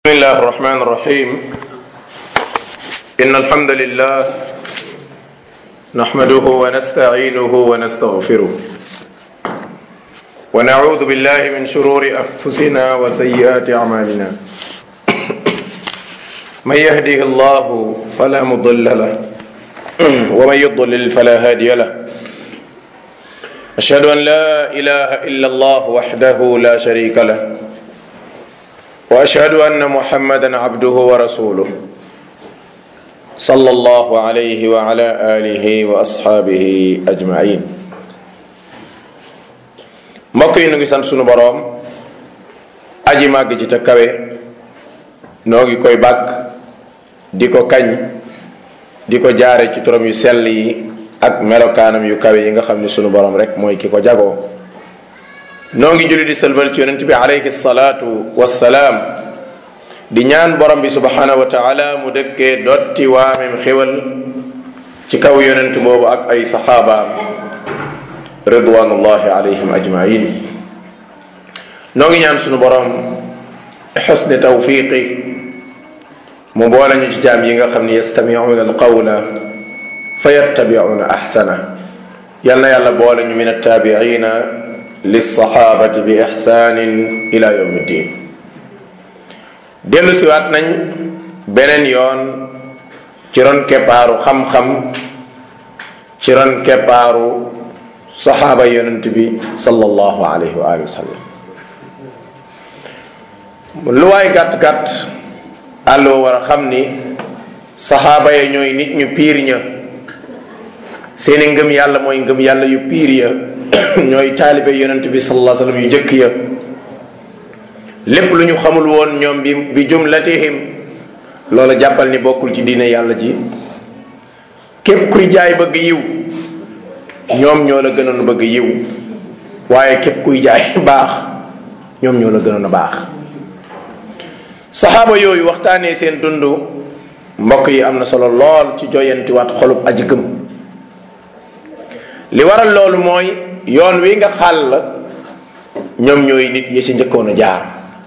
بسم الله الرحمن الرحيم إن الحمد لله نحمده ونستعينه ونستغفره ونعوذ بالله من شرور أنفسنا وسيئات أعمالنا من يهده الله فلا مضل له ومن يضلل فلا هادي له أشهد أن لا إله إلا الله وحده لا شريك له وأشهد أن محمدا عبده ورسوله صلى الله عليه وعلى آله وأصحابه أجمعين mbokk yi nu ngi sant sunu boroom aji màgg ji te kawe noo ngi koy bàkk di ko kañ di ko jaare ci turam yu sell yi ak melokaanam yu kawe yi nga xam ne sunu boroom rek mooy ki ko jagoo noo ngi julli di sëlbal ci yonent bi alayhi salaatu wassalaam di ñaan borom bi subhanahu wa taala mu dëkkee dotti waamem xéwal ci kaw yonent boobu ak ay saxaabaam ridwanullahi alayhim ajmain noo ngi ñaan sunu borom xusni tawfiqi mu boole ñu ci jaam yi nga xam ne yastamiuuna alqawla fa yattabiuuna ahsana yal na yàlla boole ñu min attabiina lissahabati bi ihsanin ila yawmi ddin dellu siwaat nañ beneen yoon ci ron keppaaru xam-xam ci ron keppaaru saxaaba yonent bi sallallahu alayhi wa alihi wa sallam lu waay gàtt-gàtt àlloo war a xam ni saxaaba ya ñooy nit ñu piir ña seeni ngëm yàlla mooy ngëm yàlla yu piir ya ñooy taalibe yonent bi sallallahu alayhi wa sallam yu njëkk ya lépp lu ñu xamul woon ñoom bi jumlatihim loola jàppal ni bokkul ci diine yàlla ji képp kuy jaay bëgg yiw ñoom ñoo la gënoon a bëgg yiw waaye képp kuy jaay baax ñoom ñoo la gënoon a baax saxaaba yooyu waxtaanee seen dund mbokk yi am na solo lool ci joyantiwaat xolub aji gëm li waral loolu mooy yoon wi nga xàll ñoom ñooy nit yi ci njëkkoon a jaar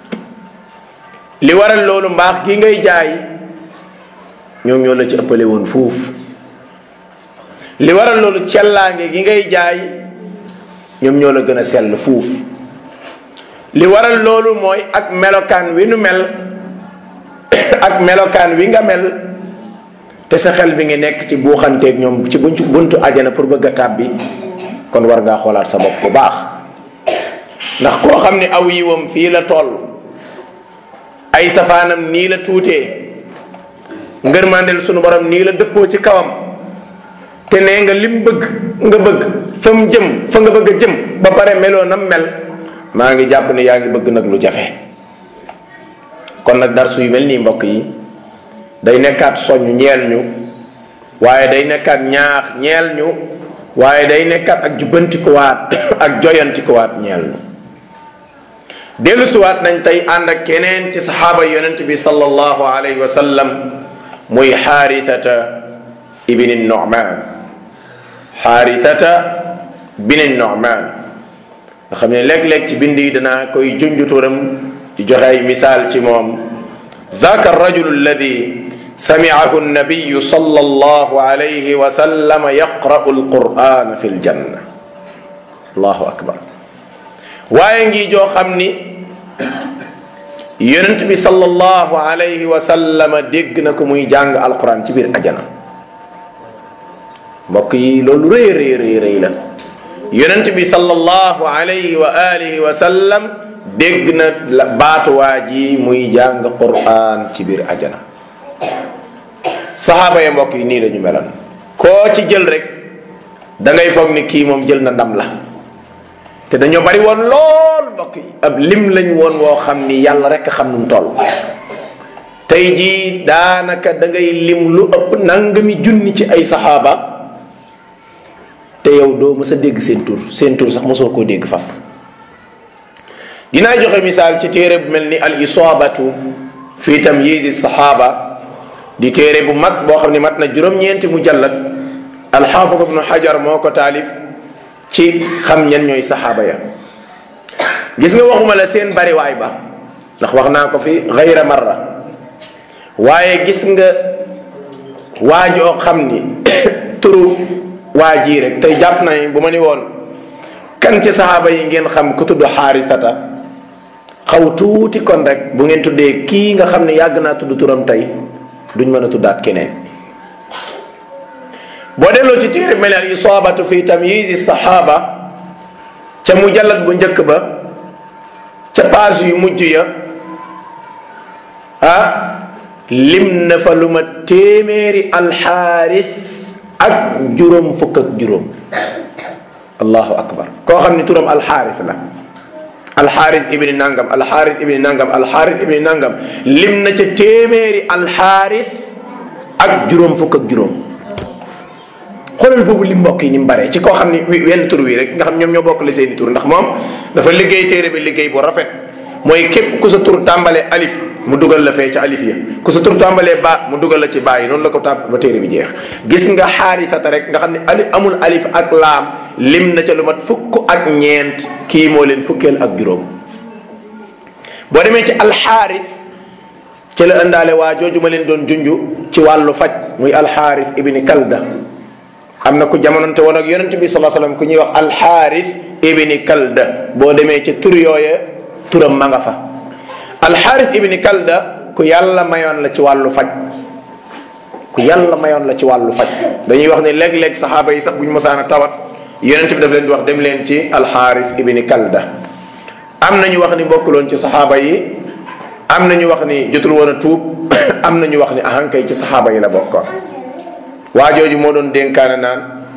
li waral loolu mbaax gi ngay jaay ñoom ñoo la ci ëppale woon fuuf li waral loolu cellaange gi ngay jaay ñoom ñoo la gën a sell fuuf li waral loolu mooy ak melokaan wi nu mel ak melokaan wi nga mel te sa xel bi ngi nekk ci buuxanteeg ñoom ci buntu ajana pour bëgg a tàbbi kon war ngaa xoolaat sa bopp bu baax ndax koo xam ne aw yiwam fii la toll ay safaanam nii la tuutee ngërmandel sunu borom nii la dëppoo ci kawam te nee nga lim bëgg nga bëgg fa mu jëm fa nga bëgg a jëm ba pare meloo nam mel maa ngi jàpp ne yaa ngi bëgg nag lu jafe kon nag darsu yu mel nii mbokk yi day nekkaat soññ ñeel ñu waaye day nekkaat ñaax ñeel ñu waaye day nekkaat ak jubbantikuwaat ak joyantikuwaat ñeel ñu dellu siwaat nañ tey ànd ak keneen ci saxaaba yonent bi sallallahu alayhi wa sallam muy xaarithata ibni Nu'man xaarithata ibni Nu'man nga xam ne léeg-léeg ci bind yi danaa koy junjuturam di joxe ay misaal ci moom ذاك الرجل الذي سمعه النبي صلى الله عليه وسلم يقرأ القرآن في الجنة الله أكبر waaye ngi joo xam ni yonent bi sallallahu alayhi wa sallam dégg na ko muy jàng alquran ci biir ajana mbokk yi loolu rëy rëy rëy la yonent bi sallallahu alayhi wa alihi wa sallam dégg na baatuwaa ji muy jàng quran ci biir ajana saxaaba ya mbokk yi nii la ñu meloon koo ci jël rek da ngay foog ni kii moom jël na ndam la te dañoo bari woon lool mbokk yi ab lim lañ woon woo xam ni yàlla rek xam nu mu toll tey jii daanaka da ngay lim lu ëpp nangami junni ci ay saxaaba te yow doo mës a dégg seen tur sax mosoo koo dégg faf dinaa joxe misaal ci téere bu mel ni al isaabatu fi tamyizi saxaaba di téere bu mag boo xam ne mat na juróom-ñeenti mujallad alxaafid ibnu xajar moo ko taalif ci xam ñan ñooy saxaaba ya gis nga waxuma la seen bariwaay ba ndax wax naa ko fi gayra marra waaye gis nga waajoo xam ni turu waa ji rek tey jàpp na ni bu ma ni woon kan ci saxaaba yi ngeen xam ku tudd xaarisata xaw tuuti kon rek bu ngeen tuddee kii nga xam ne yàgg naa tudd turam tey duñ mën a tuddaat keneen. boo delloo ci téere mel al isaabatu fi tamyizi saxaaba ca mujallad bu njëkk ba ca page yu mujj ya lim na fa lu ma téeméeri alxaaris ak juróom fukk ak juróom. allahu akbar koo xam ni turam alxaaris la alxaaris ibni nangam alxaaris ibni nangam alxaaris ibni nangam lim na ca téeméeri alxaaris ak juróom fukk ak juróom. xoolal boobu li mbokk yi ni mu baree ci koo xam ni wenn tur wi rek nga xam ñoom ñoo bokk li seeni tur ndax moom dafa liggéey téere bi liggéey bu rafet mooy képp ku sa tur tàmbalee alif mu dugal la fee ca alif ya ku sa tur tàmbalee baa mu dugal la ci baa yi noonu la ko tàmb ba téere bi jeex. gis nga xaarisata rek nga xam ne alif amul alif ak laam lim na ca lu mat fukk ak ñeent kii moo leen fukkeel ak juróom. boo demee ci alxaaris ci la ëndaale waa jooju ma leen doon junju ci wàllu faj muy alxaaris ibni kalda. am na ku jamononte woon ak yonent bi sallallahu alayhi wasallam ku ñuy wax alxaaris ibni kalda boo demee ci tur yooye turam ma nga fa. alxaaris ibni kalda ku yàlla mayoon la ci wàllu faj ku yàlla mayoon la ci wàllu faj dañuy wax ne léeg-léeg saxaaba yi sax bu ñu mosaan a tawat yonent bi daf leen di wax dem leen ci alxaaris ibni kalda. am na ñu wax ni bokkuloon ci saxaaba yi am na ñu wax ni jotul woon a tuub am na ñu wax ni ahankay ci saxaaba yi la bokkoon. waa jooju moo doon dénkaane naan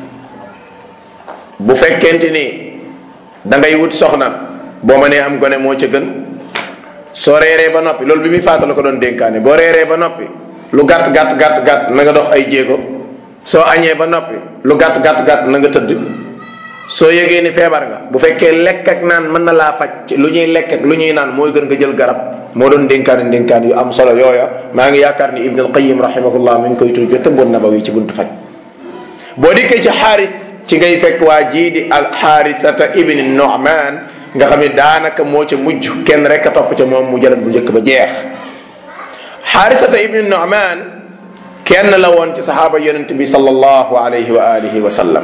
bu fekkente ni da ngay wut soxna boo mënee am gone moo ca gën soo reeree ba noppi loolu bi muy faatu la ko doon dénkaane boo reeree ba noppi lu gàtt gàtt gàtt gàtt na nga dox ay jéego soo añee ba noppi lu gàtt gàtt gàtt na nga tëdd soo yëgee ni feebar nga bu fekkee lekk ak naan mën na laa faj ci lu ñuy lekk ak lu ñuy naan mooy gën nga jël garab. moo doon dénkaan yu am solo yooya maa ngi yaakaar ni Ibn al-Qayyim rahimahullah mi ngi koy tudd tëmboon Nabawi ci buntu faj. boo dikkee ci xaaris ci ngay fekk waa jii di alxaarisata ibni Nu'man nga xam ne daanaka moo ca mujj kenn rek a topp ca moom mu jëlat bu njëkk ba jeex. xaarisata ibni Nu'man kenn la woon ci saxaaba yonent bi sallallahu alayhi wa alihi wa sallam.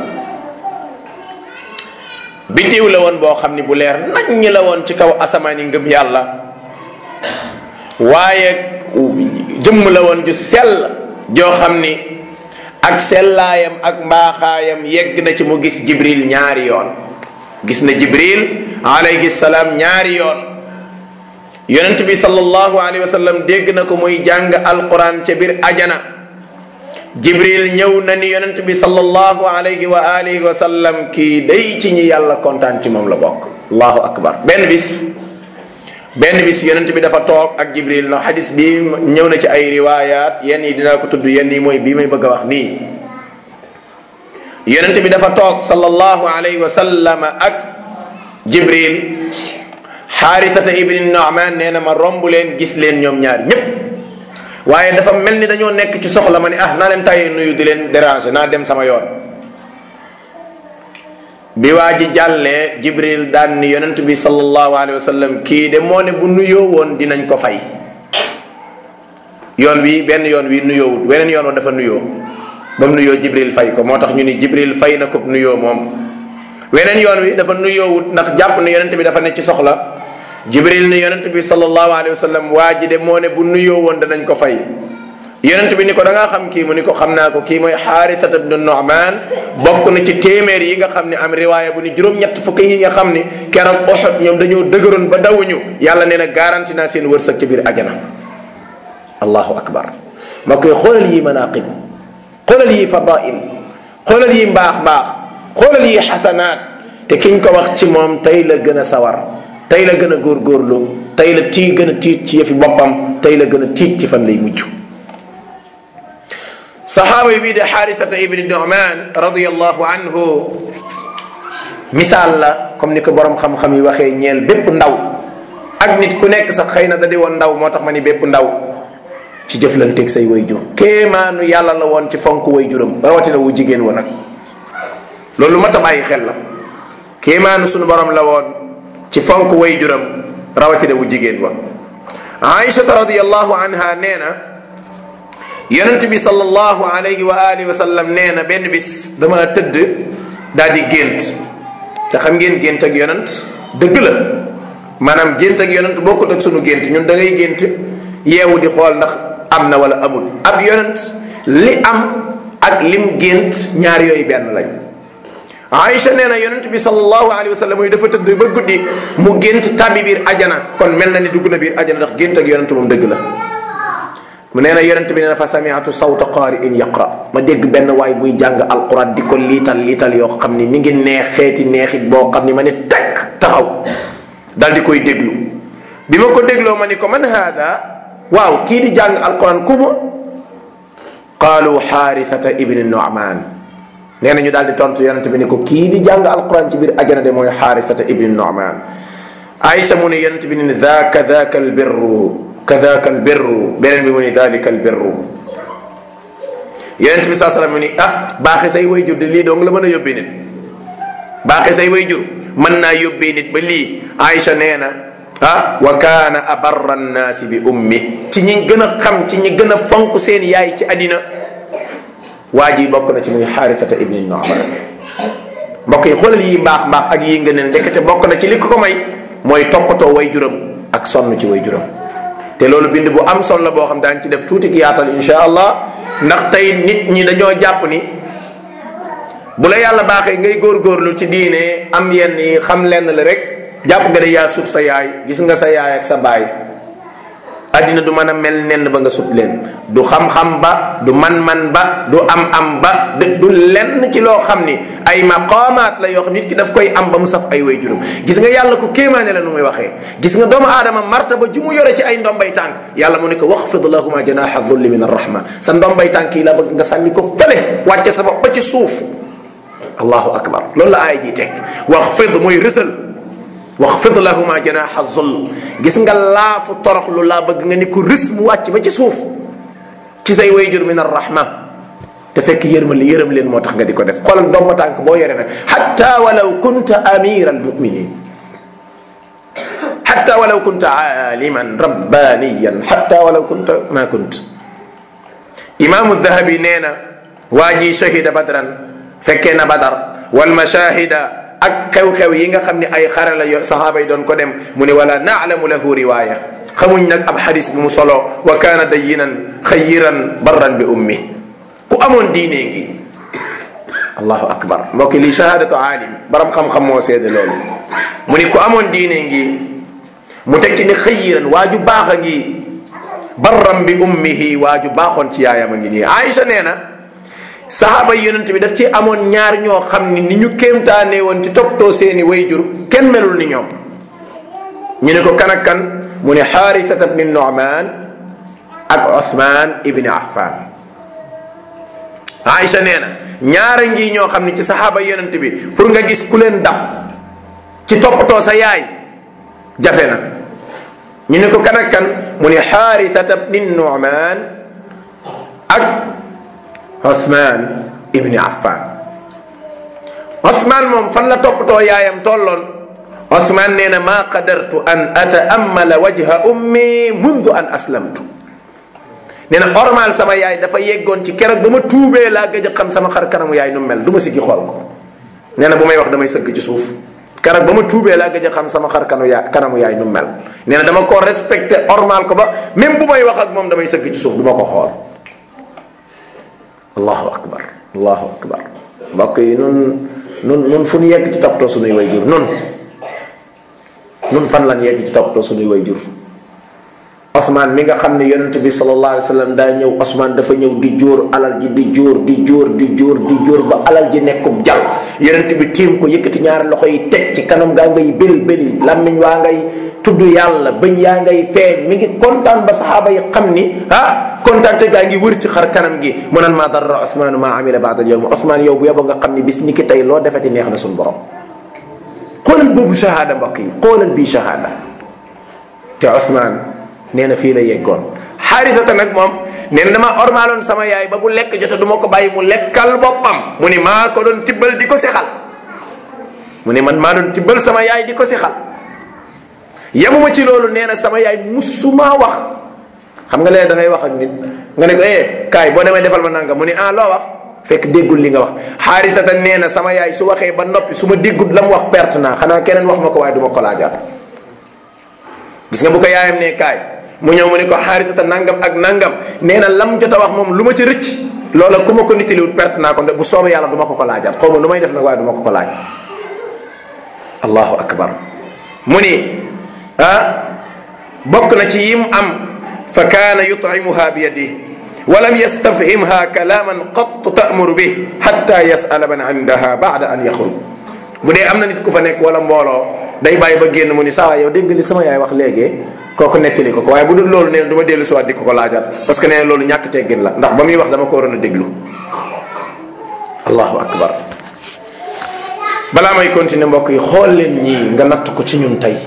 biddiw la woon boo xam ni bu leer naññ la woon ci kaw asamaan yi ngëm yàlla. waaye jëmm la woon ju sell joo xam ni ak sellaayam ak mbaaxaayam yegg na ci mu gis jibril ñaari yoon gis na jibril alayhi salaam ñaari yoon yonent bi sallallahu alayhi wa sallam dégg na ko muy jàng alquran ca biir ajana jibril ñëw na ni yonent bi sallallahu alayhi wa alihi wa sallam kii day ci ñi yàlla kontaan ci moom la bokk. allahu akbar. benn bis yonent bi dafa toog ak jibril na xadis bi ñëw na ci ay riwaayaat yenn yi dinaa ko tudd yenn yi mooy bii may bëgg a wax nii. yonent bi dafa toog sallallahu alayhi wa sallam ak jibril xaarisata ibni Nu'man nee na ma romb leen gis leen ñoom ñaar ñépp waaye dafa mel ni dañoo nekk ci soxla ma ne naa leen tàyyee nuyu di leen déranger naa dem sama yoon. bi waa ji jàllee jibril daan ni yonent bi sallallahu alayhi wa sallam kii de moo ne bu nuyoo woon dinañ ko fay. yoon wi benn yoon wi nuyoowut weneen yoon wa dafa nuyoo ba mu nuyoo jibril fay ko moo tax ñu ni jibril fay na ko nuyoo moom. weneen yoon wi dafa nuyoowut ndax jàpp ne yonent bi dafa ne ci soxla jibril ni yonent bi sallallahu alayhi wa sallam waa ji de moo ne bu nuyoo woon danañ ko fay. yonent bi ni ko da ngaa xam kii mu ni ko xam naa ko kii mooy xaarisata ibnu Nu'man bokk na ci téeméer yi nga xam ne am riwaaya bu ni juróom-ñett fukk yi nga xam ni keroog Uhud ñoom dañoo dëgëroon ba dawuñu yàlla nee na garanti naa seen wërsëg ci biir ajana. allahu akbar. ma koy xoolal yi manaqib xoolal yi fadail xoolal yi mbaax xoolal yi xasanaat te kiñ ko wax ci moom tey la gën a sawar tey la gën a góorgóorlu tey la gën a tiit ci yëfi boppam tey la gën a tiit ci fan lay mujj. saxaaba yi bii de xaarisata ibni Nu'man radiyallahu anhu misaal la comme ni ko borom xam-xam yi waxee ñeel bépp ndaw ak nit ku nekk sax xëy na da di woon ndaw moo tax ma ni bépp ndaw ci jëflanteeg say wayjur kéemaanu yàlla la woon ci fonk wayjuram rawatina wu jigéen wa nag loolu mat a bàyyi xel la kéemaanu sunu borom la woon ci fonk wayjuram rawatina wu jigéen wa. Aïchata radiyallahu anha nee na yonent bi sallallahu alayhi wa alihi wa sallam nee na benn bis dama tëdd daal di gént te xam ngeen gént ak yonent dëgg la maanaam gént ak yonent bokkut ak sunu gént ñun da ngay gént yeewu di xool ndax am na wala amul ab yonent li am ak lim gént ñaar yooyu benn lañ. Aïcha nee na yonent bi sallallahu alayhi wa sallam mooy dafa tëdd ba guddi mu gént tàbbi biir ajana kon mel na ni dugg na biir ajana ndax gént ak yonent moom dëgg la. mu nee na yonent bi nee na fa sami'tu sawta qaari'in yaqra ma dégg benn waay buy jàng alquran di ko liital yoo xam ni mi ngi neex xeeti neexit boo xam ni ma ne tekk taxaw dal di koy déglu bi ma ko dégloo ma ni ko man haada waaw kii di jàng alquran ku mu qaalu xaarisata ibni nu'man nee na ñu daal di tontu yonent bi ni ko kii di jàng alquran ci biir ajana de mooy xaarisata ibni nu'man. Aïcha mu ne yonent bi ni daaka albirru kadaka albirru beneen bi mu ni dalika albirru yonent bi saa salaam mu ni baaxe say way jur de lii dong la mën a yóbbee nit baaxe say way jur mën naa yóbbee nit ba lii. Aïcha nee na wa kaana abarra nnaasi bi ummi ci ñi gën a xam ci ñi gën a fonk seen yaay ci àddina waa ji bokk na ci muy xaarisata ibni Nu'man. mbokk yi xoolal yi mbaax mbaax ak yi nga ne ndekete bokk na ci li ko may mooy toppatoo way juram ak sonn ci way juram. te loolu bind bu am solo la boo xam daañu ci def tuuti ki yaatal insha allah ndax tey nit ñi dañoo jàpp ni bu la yàlla baaxee ngay góorgóorlu ci diine am yenn yi xam lenn la rek jàpp nga de yaa sut sa yaay gis nga sa yaay ak sa baay addina du mën a mel nenn ba nga sut leen du xam-xam ba du man-man ba du am-am ba du lenn ci loo xam ni ay maqaamaat la yoo xam nit ki daf koy am ba mu saf ay way juróom. gis nga yàlla ko kéemaane la nu muy waxee gis nga doomu aadama martaba ju mu yore ci ay ndombay tànk yàlla mu ne ko waxfid lahuma janaha dhulli min arrahma sa ndombay tànk yi la bëgg nga sànni ko fële wàcce sa bopp ba ci suuf. allahu akbar loolu la aaya ji teg waxfid mooy rësal waxfid lahuma janaha dhull gis nga laafu toroxlu laa bëgg nga ni ko rës mu wàcc ba ci suuf ci say wayjur min arrahma te fekk yërëm leen moo tax nga di ko def xoolal doomu tànk boo yore nag hatta walaw kunta amira almuminin hatta walaw kunta aliman rabbaniyan hatta walaw kunta ma kunt. imaamu Dahabi nee na waa ji shahida badran fekkee na badar wal mashahida ak xew-xew yi nga xam ne ay xare la sahaaba yi doon ko dem mu ne wala naalamu lahu riwaya xamuñ nag ab xadis bi mu solo wa kaana dayinan xayiran barran bi ummi ku amoon diine ngi. allahu akbar mbokki li shahadatu aalim baram xam-xam moo seede loolu mu ni ku amoon diine ngi mu teg ci ni xayiran waaju baax a ngi barran bi ummihi waaju baaxoon ci yaayam a ngi nii. Aïcha nee na sahaaba yonent bi daf ci amoon ñaar ñoo xam ni ñu kéemtaane woon ci toppatoo seeni wayjur kenn melul ni ñoom. ñu ne ko kan ak kan mu ne xaarisata bni Nu'man ak Othman ibni Affan. Aïcha nee na ñaara ngi ñoo xam ne ci sahaaba yonent bi pour nga gis ku leen dab ci toppatoo sa yaay jafe na. ñu ne ko kan ak kan mu ne xaarisata bni Nu'man ak Othman ibni Affan. Othman moom fan la toppatoo yaayam tolloon. Othman nee na maa qadartu an ata'ammala wajha ummi mundu an aslamtu. nee na ormal sama yaay dafa yeggoon ci keroog ba ma tuubee laa gëj a xam sama xar kanamu yaay nu mel du ma siggi xool ko. nee na bu may wax damay sëgg ci suuf keroog ba ma tuubee laa gëj a xam sama xar kanamu yaay nu mel. nee na dama ko respecté ormal ko ba même bu may wax ak moom damay sëgg ci suuf du ma ko xool. allahu akbar allahu akbar mbokk yi nun fu ñu yegg ci toppatoo sunuy way jur nun fan lan yegg ci toppatoo sunuy way jur. Ousmane mi nga xam ne yonent bi sallallahu alayhi wa sallam daa ñëw Ousmane dafa ñëw di jóor alal ji di jóor ba alal ji nekkub jal yonent bi tiim ko yëkkati ñaari loxo yi teg ci kanam gaa ngay bëli làmmiñ waa ngay tudd yàlla bëñ yaa ngay feeñ mi ngi kontaan ba saxaaba yi xam ni kontaan te gaa ngi wër ci xar kanam gi mu naan maa darra Ousmane maa amila ba'da al-yawm Ousmane yow bu yeboo nga xam ni bis ni ki tey loo defati neex na suñu borom. xoolal boobu shahada mbokk yi xoolal bii shahada te Ousmane nee na fii la yeggoon. Xaarisata nag moom nee na dama ormaaloon sama yaay ba bu lekk jote du ma ko bàyyi mu lekkal boppam mu ni maa ko doon tibbal di ko sexal mu ni man maa doon tibbal sama yaay di ko sexal yemuma ci loolu nee na sama yaay musuma wax xam nga léegi da ngay wax ak nit nga ne ko kaay boo demee defal ma nangam mu ne loo wax fekk déggul li nga wax. Xaarisata nee na sama yaay su waxee ba noppi su ma déggul la mu wax perte naa xanaa keneen wax ma ko waaye du ma ko laajaat. gis nga bu ko yaayam ne kaay mu ñëw mu ne ko Xaarisata nangam ak nangam nee na lam jot a wax moom lu ma ci rëcc loola ku ma ko nittaliwut perte naa ko bu soobee yàlla du ma ko laajaat xaw ma nu may def nag waaye du ma ko laaj. allahu akbar mu ni bokk na ci yim am fa kaana yut'imuha bi yadihi walam yastafhimha kalaaman qat ta'muru bi hatta yas'ala man indaha ba'da an yaxruj. bu dee am na nit ku fa nekk wala mbooloo day bàyyi ba génn mu ni saa yow dégg nga li sama yaay wax léegi kooku nettali ko waaye bu dul loolu nee na du ma dellu si waat di ko laajaat parce que nee na loolu ñàkk teggin la ndax ba muy wax dama ko waroon a déglu. allahu akbar. balaa may continuer mbokk yi xool leen ñii nga natt ko ci ñun tey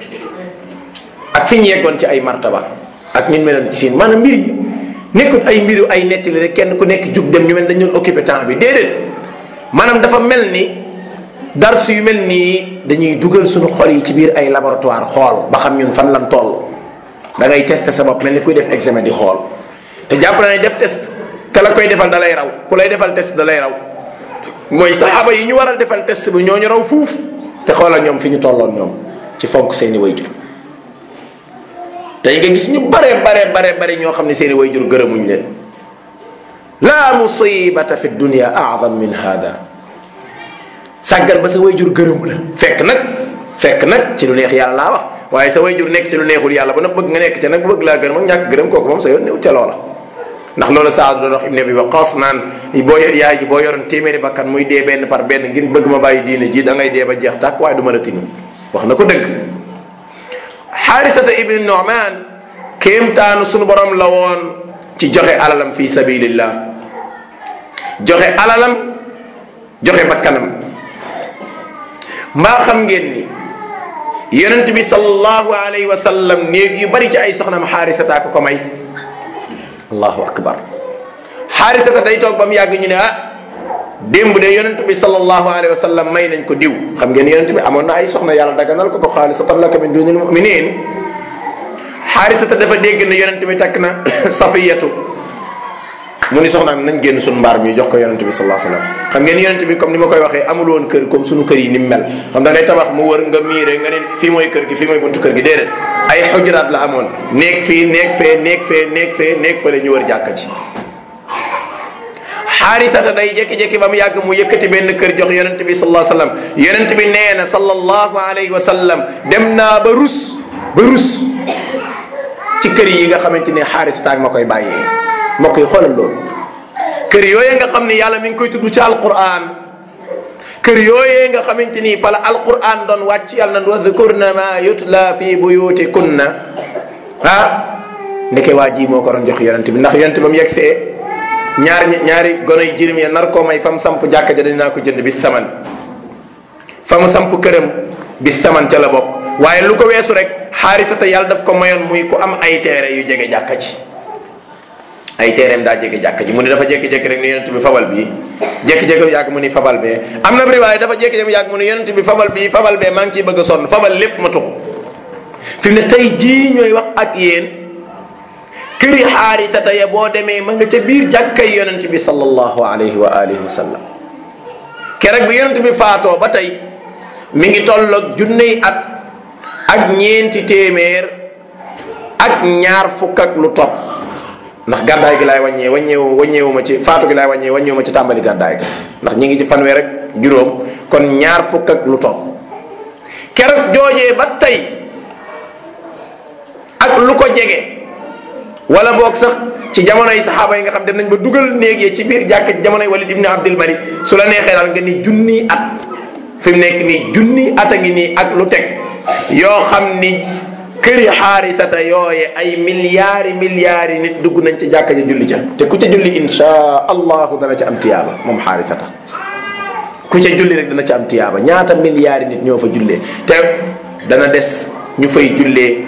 ak fi ñu yeggoon ci ay martaba ak ñun meloon ci seen maanaam mbir yi nekkul ay mbiru ay nettali rek kenn ku nekk jug dem ñu mel dañu doon occupé temps bi déedéet maanaam dafa mel ni dars yu mel nii dañuy dugal suñu xol yi ci biir ay laboratoire xool ba xam ñun fan lan toll da ngay tester sa bopp mel ni kuy def examen di xool te jàpp na ne def test ka la koy defal da lay raw ku lay defal test da lay raw mooy saxaaba yi ñu waral defal test bi ñooñu raw fuuf te xoolal ñoom fi ñu tolloon ñoom ci fonk seeni wayjur tey nga gis ñu bare ñoo xam ne seeni wayjur gërëmuñ leen. la musibata fi dunya a'zam min hada sàggal ba sa wayjur gërëmu la fekk nag ci lu neex yàlla laa wax waaye sa wayjur nekk ci lu neexul yàlla ba nag bëgg nga nekk ca nag bu bëgg laa gërëm ak ñàkk gërëm kooku moom sa yoon néew ca loola. ndax loolu Saad doon wax Ibn Abi Waqqas naan yaay ji boo yoroon téeméeri bakkan muy dee benn par benn ngir bëgg ma bàyyi diine ji da ngay dee ba jeex tàkk waaye du ma la tinu wax na ko dëgg. Xaarisata ibn Nu'man kéemtaanu sunu borom la woon ci joxe alalam fi sabilillah joxe alalam joxe bakkanam. mbaa xam ngeen ni yonent bi sallallahu alayhi wa sallam néeg yu bari ci ay soxnaam Xaarisata ko may. allahu akbar. Xaarisata day toog ba mu yàgg ñu ne démb de yonent bi sallallahu alayhi wa sallam may nañ ko diw xam ngeen yonent bi amoon na ay soxna yàlla daganal ko xaalisatan laka min dunil mu'minin. Xaarisata dafa dégg ne yonent bi takk na Safiyatu mu ni soxnaam nañ génn suñu mbaar mi jox ko yonent bi sallallahu alayhi wa sallam. xam ngeen yonent bi comme ni ma koy waxee amul woon kër comme suñu kër yi ni mu mel xam da ngay tabax mu wër nga miire nga ne fii mooy kër gi fii mooy buntu kër gi déedéet ay xujuraat la amoon néeg fii néeg fee néeg fële ñu wër jàkka ji. Xaarisata day jékki-jékki ba mu yàgg mu yëkkati benn kër jox yonent bi sallallahu alayhi wa sallam yonent bi nee na sallallahu alayhi wa sallam dem naa ba rus ci kër yi nga xamante ne Xaarisata ak ma koy bàyyee mbokk yi xoolal loolu. kër yooyee nga xam ne yàlla mi ngi koy tudd ci alquran kër yooyee nga xamante ni fa la alquran doon wàcc yàlla na wadkurna ma yutla fi buyutikunna ndeke waa ji moo ko doon jox yonent bi ndax yonent ba mu yegsee ñaari gonoy jirim ya nar koo may fa mu samp jàkka ja dinaa ko jënd bi saman fa mu samp këram bi saman ca la bokk waaye lu ko weesu rek Xaarisata yàlla daf ko mayoon muy ku am ay teere yu jege jàkka ji ay teereem daa jege jàkka ji mu ne dafa jékki-jékki rek ne yonent bi fabal bii jékki-jékki yàgg mu ni fabal bee am na riwaaya dafa jékki-jékki yàgg mu ne yonent bi fabal bii fabal bee maa ngi ciy bëgg a sonn fabal lépp ma tuxu fi mu ne tey jii ñooy wax ak yéen këri Xaarisata ya boo demee ma nga ca biir jàkkay yonent bi sallallahu alayhi wa alihi wa sallam keroog bi yonent bi faatoo ba tey mi ngi tolloog junney at ak ñeenti téeméer ak ñaar fukk ak lu topp ndax gàddaay gi laay wàññeewu ma ci faatu gi laay wàññeewu ma ci tàmbali gàddaay gi ndax ñi ngi ci fanweer ak juróom kon ñaar fukk ak lu topp keroog joojee ba tey ak lu ko jege wala boog sax ci jamonoy saxaaba yi nga xam dem nañ ba dugal néeg ci biir jàkk ci jamonoy Walid ibn Abdul Malik su la neexee daal nga ni junni at fi mu nekk nii junni at a ngi nii ak lu teg yoo xam ni këri Xaarisata yooye ay milliards nit dugg nañ ci jàkka ja julli ca te ku ca julli insha allahu dana ca am tiyaaba moom Xaarisata ku ca julli rek dana ca am tiyaaba ñaata milliards nit ñoo fa jullee te dana des ñu fay jullee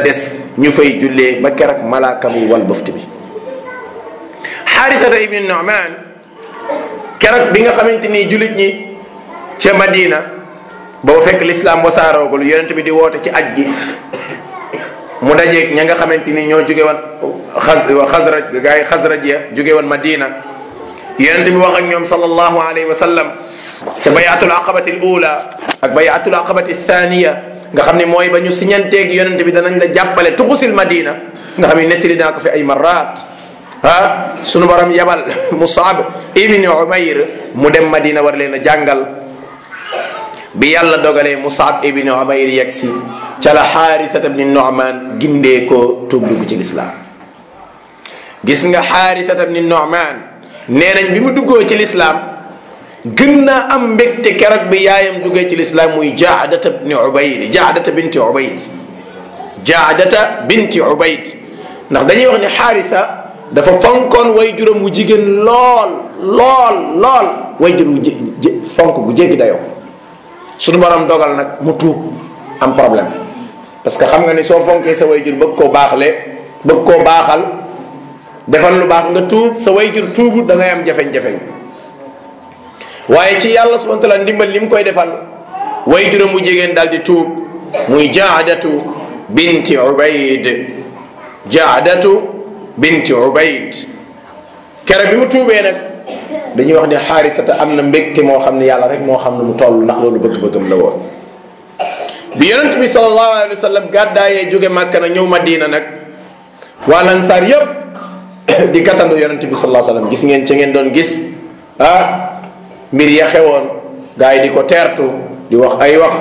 ba keroog malaaka muy wal bëft bi. Xaarisata ibn Nu'man keroog bi nga xamante ni jullit ñi ca Madina boobu fekk l'islam wasaaroogul yonent bi di woote ci aj gi mu dajeeg ña nga xamante ni ñoo jóge woon xasraj gaa yi xasraj ya jóge woon Madina yonent bi wax ak ñoom sallallahu alayhi wa sallam ca bayatul aqabati al ula ak bayatul aqabati thaniya nga xam ne mooy ba ñu siñanteeg yonent bi danañ la jàppale tuxusil Madina nga xam ne nettali naa ko fi ay marat sunu borom yabal Mus'ab ibn Umayr mu dem Madina war leen a jàngal bi yàlla dogalee Mus'ab ibn Umayr yegsi ca la Xaarisata ibn Nu'man gindee ko tuub dugg ci lislaam gis nga Xaarisata ibn Nu'man nee nañ bi mu duggoo ci lislaam gën naa am mbégte keroog bi yaayam duggee ci lislaam muy Jaadata ibn Ubayd Jaadata binti Ubayd Jaadata binti Ubayd ndax dañuy wax ne Xaarisa dafa fonkoon way juróom wu jigéen lool way jur wu fonk gu jéggi dayoo suñu borom dogal nag mu tuub am problème parce que xam nga ni soo fonkee sa way jur bëgg koo baaxal defal lu baax nga tuub sa way jur tuubut da ngay am jafeñ-jafeñ waaye ci yàlla subhanahu wa ta'ala ndimbal li mu koy defal way juróom wu jigéen daal di tuub muy Jaadatu binti Ubayd Jaadatu binti Ubayd kere bi mu tuubee nag dañuy wax ne Xaarisata am na mbégte moo xam ne yàlla rek moo xam ne mu toll ndax loolu bëgg-bëggam la woon bi yonent bi sallallahu alayhi wa sallam gàddaayee jóge Màkka nag ñëw Madina nag waa Ansaar yépp di kattandu yonent bi sallallahu alayhi wa sallam gis ngeen ca ngeen doon gis mbir ya xewoon gaa yi di ko teertu di wax ay wax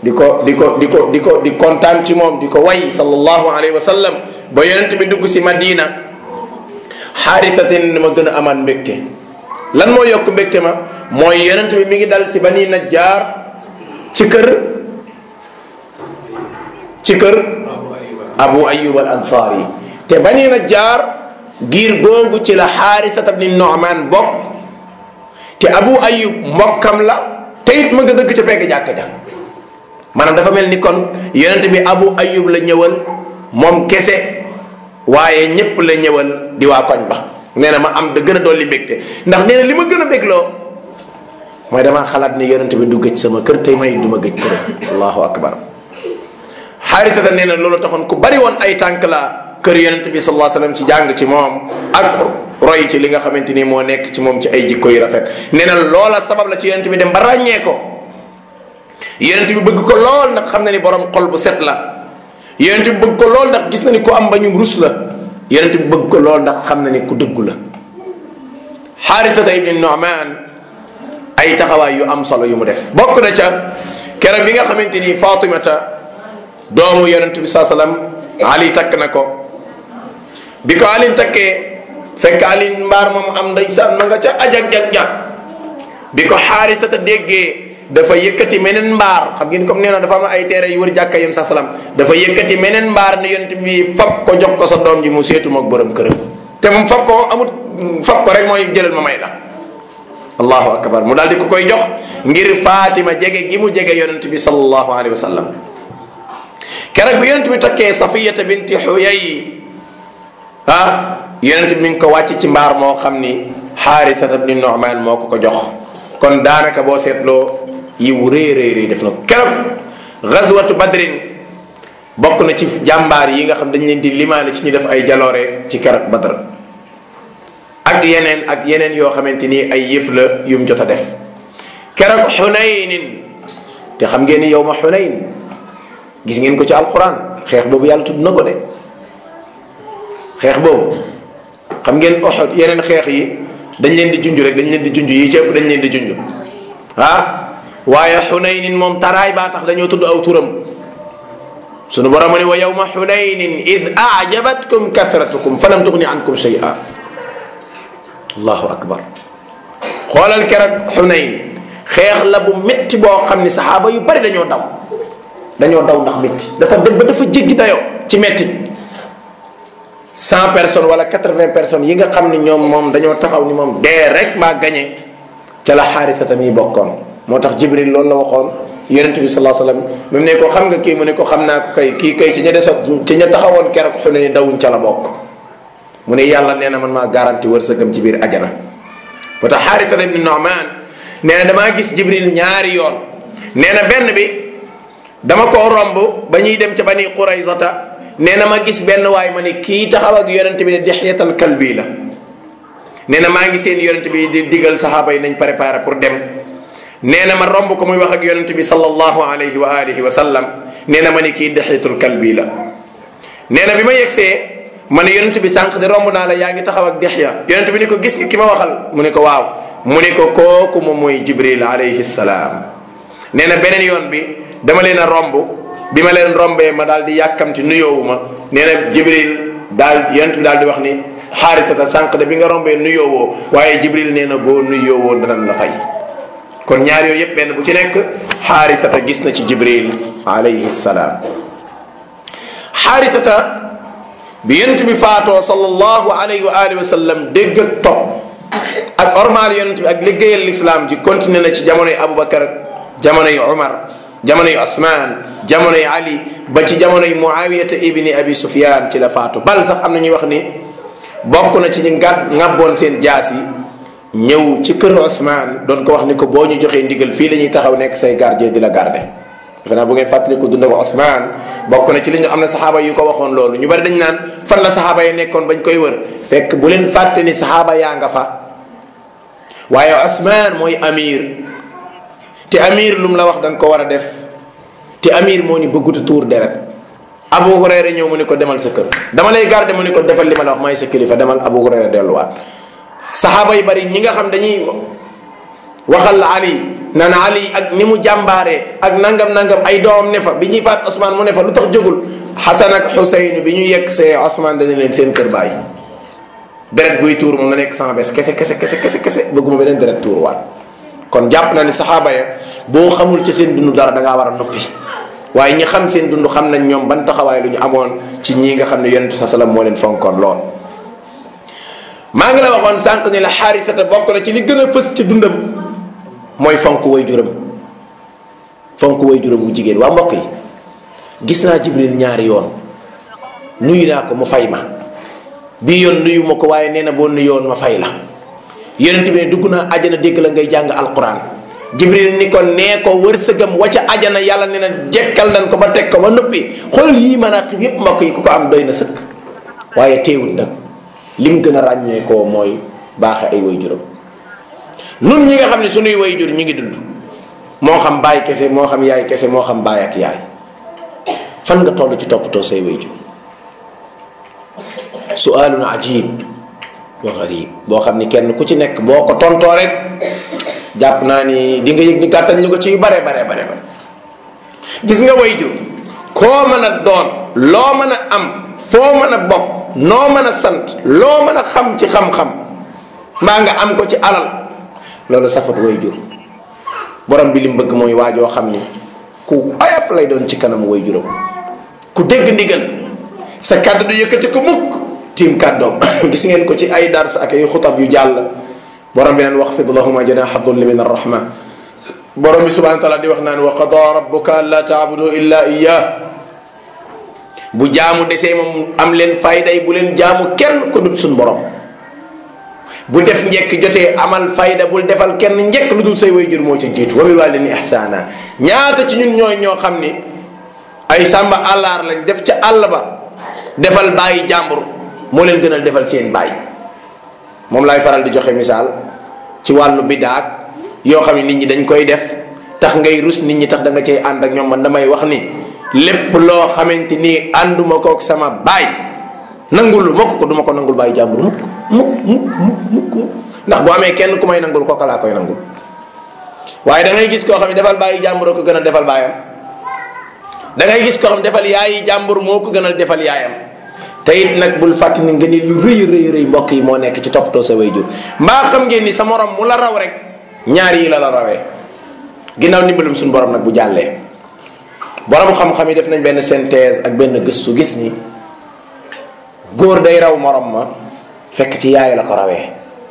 di kontaan ci moom di ko way sallallahu alayhi wa sallam ba yonent bi dugg si Madina Xaarisatin ma gën a amaat mbégte lan moo yokk mbégte ma mooy yonent bi mi ngi dal ci Bani Najjaar ci kër Abu Ayyub al Ansaari te Bani Najjaar giir googu ci la Xaarisata ibn Nu'man bokk te Abu Ayyub mbokkam la te it ma nga dëgg ca pegg jàkka ja maanaam dafa mel ni kon yonent bi Abu Ayyub la ñëwal moom kese waaye ñépp la ñëwal di waa koñ ba nee na ma am da gën a dolli mbégte ndax nee na li ma gën a bégloo mooy damaa xalaat ni yonent bi du gëj sama kër tey may du ma gëj kër allahu akbar Xaarisata nee na loolu taxoon ku bari woon ay tànk la kër yonent bi sallallahu alayhi wasallam ci jàng ci moom ak roy ci li nga xamante ni moo nekk ci moom ci ay jikko yu rafet nee na loola sabab la ci yonent bi dem ba ràññee ko yonent bi bëgg ko lool ndax xam na ni borom xol bu set la yonent bi bëgg ko lool ndax gis na ni ku am bañum rus la yonent bi bëgg ko lool ndax xam na ni ku dëggu la Xaarisata ibn Nu'man ay taxawaay yu am solo yu mu def bokk na ca keroog bi nga xamante ni Fatimata doomu yonent bi saa sallam Ali takk na ko bi ko Ali takkee fekk Ali mbaar moom am ndeysaan ma nga ca ajag-jag-jag bi ko Xaarisata déggee dafa yëkkati meneen mbaar xam ngeen comme nee na dafa am ay teere yu wër jàkka yéen sa salaam dafa yëkkati meneen mbaar ne yonent bi fab ko jox ko sa doom ji mu seetu moog borom këram te moom fab ko rek mooy jëlal ma may la allahu akbar mu daal di ko koy jox ngir Fatima jege gi mu jege yonent bi sallallahu alayhi wa sallam keroog bi yonent bi takkee Safiyata binti Huyay yonent bi mi ngi ko wàcc ci mbaar moo xam ni Xaarisata ibn Nu'man moo ko jox kon daanaka boo seetloo yiw réy def na ko keroog gazwatu badrin bokk na ci jàmbaar yi nga xam dañ leen di limaale ci ñu def ay jaloore ci keroog badr ak yeneen yoo xamante ni ay yëf la yum jot a def keroog xunaynin te xam ngeen ni yow ma xunayn gis ngeen ko ci alquran xeex boobu yàlla tudd na ko de xeex boobu xam ngeen Uhud yeneen xeex yi dañ leen di junj rek dañ leen di junj yi ci ëpp dañ leen di junj waaye xunaynin moom taraay baa tax dañoo tudd aw turam sunu borom ne wa yawma xunaynin id ajabatkum kasratukum falam tugni ankum shay'a allahu akbar xoolal keroog xunayn xeex la bu métti boo xam ni saxaaba yu bari dañoo daw ndax métti dafa dem ba dafa jéggi dayoo ci métti 100 personnes wala 80 personnes yi nga xam ni ñoom moom dañoo taxaw ni moom dee rek maa gañe ca la Xaarisata mi bokkoon moo tax Jibril loolu la waxoon yonent bi sallallahu alayhi wasallam même ne ko xam nga kii mu ne ko xam naa ko kii kay ci ña desoon ci ña taxawoon keroog xu ne dawuñ ca la bokk mu ne yàlla nee na man maa garanti wërsëgam ci biir ajana moo tax Xaarisata ibn Nu'man nee na damaa gis Jibril ñaari yoon nee na benn bi dama koo romb ba ñuy dem ca Bani Quraysata nee na ma gis benn waay ma ne kii taxaw ak yonent bi ne Dihyatal Kalbi la. nee na maa ngi seen yonent bi di digal saxaaba yi nañ préparé pour dem. nee na ma romb ko muy wax ak yonent bi sallallahu alayhi wa alihi wa sallam nee na ma ne kii Dihyatul Kalbi la. nee na bi ma yegsee ma ne yonent bi sànq de romb naa la yaa ngi taxaw ak Dihya yonent bi ni ko gis nga ki ma waxal mu ne ko waaw mu ne ko kooku moom mooy Jibril alayhi salaam. nee na beneen yoon bi dama leen a romb bi ma leen rombee ma daal di yàkkamti nuyoowu ma nee na Jibril daal yonent bi daal di wax ni Xaarisata sànq de bi nga rombee nuyoowoo waaye Jibril nee na boo nuyoowoo danañ la fay. kon ñaar yooyu yëpp benn bu ci nekk Xaarisata gis na ci Jibril alayhi salaam. Xaarisata bi yonent bi faatoo sallallahu alayhi wa alihi wa sallam dégg ak topp ak ormaal yonent bi ak liggéeyal lislaam ji continué na ci jamonoy Aboubacar jamonoy Umar jamonoy Ousmane jamonoy Ali ba ci jamonoy Muawiyata ibni Abi Sufyan ci la faatu bal sax am na ñuy wax ni bokk na ci ñi ngàbboon seen jaas yi ñëw ci kër Ousmane doon ko wax ni ko boo ñu joxee ndigal fii la ñuy taxaw nekk say gardien di la garder. defe naa bu ngeen fàttaliku dund ak Ousmane bokk na ci li ñu am na saxaaba yu ko waxoon loolu ñu bari dañ naan fan la saxaaba yi nekkoon bañ koy wër fekk bu leen fàtte ni saxaaba yaa nga fa waaye Ousmane mooy amir te amir lu mu la wax da nga ko war a def te amir moo ni bëgguta tuur deret Abu Hurayra ñëw mu ni ko demal sa kër dama lay garder mu ni ko defal li ma la wax maay sa kilifa demal Abu Hurayra delluwaat saxaaba yi bari ñi nga xam dañuy waxal Ali naan Ali ak ni mu jàmbaaree ak nangam ay doomam ne fa bi ñuy faat Ousmane mu ne fa lu tax jógul Xasan ak Xuseyn bi ñu yegg see Ousmane dana leen seen kër bàyyi deret buy tuur moom la nekk sans bes kese bëgguma beneen deret tuur waat kon jàpp na ni saxaaba ya boo xamul ci seen dund dara da ngaa war a noppi waaye ñi xam seen dund xam nañ ñoom ban taxawaay lu ñu amoon ci ñii nga xam ne yonent sa salam moo leen fonkoon lool. maa ngi la waxoon sànq ni la Xaarisata bokk na ci li gën a fës ci dundam mooy fonk way juram wu jigéen waa mbokk yi gis naa Jibril ñaari yoon nuyu naa ko mu fay ma bii yoon nuyu ma ko waaye nee na boo nuyoon ma fay la yonent bi ne dugg naa ajana dégg la ngay jàng alquran Jibril ni ko nee ko wërsëgam wa ca ajana yàlla nee na jekkal nañ ko ba teg ko ba noppi xoolal yii manaqib yépp mbokk yi ku ko am doy na sëkk waaye teewul nag lim gën a ràññee koo mooy baaxe ay way juram nun ñi nga xam ne suñuy way jur ñu ngi dund moo xam baay kese moo xam yaay kese moo xam baay ak yaay fan nga toll ci toppatoo say way jur su'aalun ajib wa gharib boo xam ni kenn ku ci nekk boo ko tontoo rek jàpp naa ni di nga yëg ni gàttal ñu ko ci yu bare gis nga way jur koo mën a doon loo mën a am foo mën a bokk noo mën a sant loo mën a xam ci xam-xam mbaa nga am ko ci alal loolu safat way jur borom bi li mu bëgg mooy waajoo xam ni ku oyof lay doon ci kanam way juram ku dégg ndigal sa kàddu du yëkkati ko mukk tiim kàddoom gis ngeen ko ci ay dars ak ay xutab yu jàll borom bi naan waxfid lahuma janaha dulli min arrahma borom bi subhanahu wa taala di wax naan wa qada rabbuka alla taabudu illa iyyah bu jaamu desee moom am leen fayday bu leen jaamu kenn ko dul suñ borom bu def njekk jotee amal fayda bul defal kenn njekk lu dul say way jur moo ca jiitu wa bil waalidayni ihsaana ñaata ci ñun ñoo xam ni ay sàmba àllaar lañ def ca àll ba defal bàyyi jàmbur moo leen gënal defal seen bàyyi moom laay faral di joxe misaal ci wàllu bidaak yoo xam ne nit ñi dañ koy def tax ngay rus nit ñi tax da nga cay ànd ak ñoom man damay wax ni lépp loo xamante ni ànduma kook sama baay nangul mokk ko duma ko nangul bàyyi jàmbur mukk ndax bu amee kenn ku may nangul kooka laa koy nangul waaye da ngay gis koo xam ne defal bàyyi jàmbur ko gën a defal baayam da ngay gis koo xam ne defal yaayi jàmbur moo ko gënal defal yaayam te it nag bul fàttali ni nga ni lu rëy mbokk yi moo nekk ci toppatoo sa way jur mbaa xam ngeen ni sa morom mu la raw rek ñaar yi la rawee ginnaaw ndimbalum suñu borom nag bu jàllee borom xam-xam yi def nañ benn synthèse ak benn gëstu gis ni góor day raw morom ma fekk ci yaay la ko rawee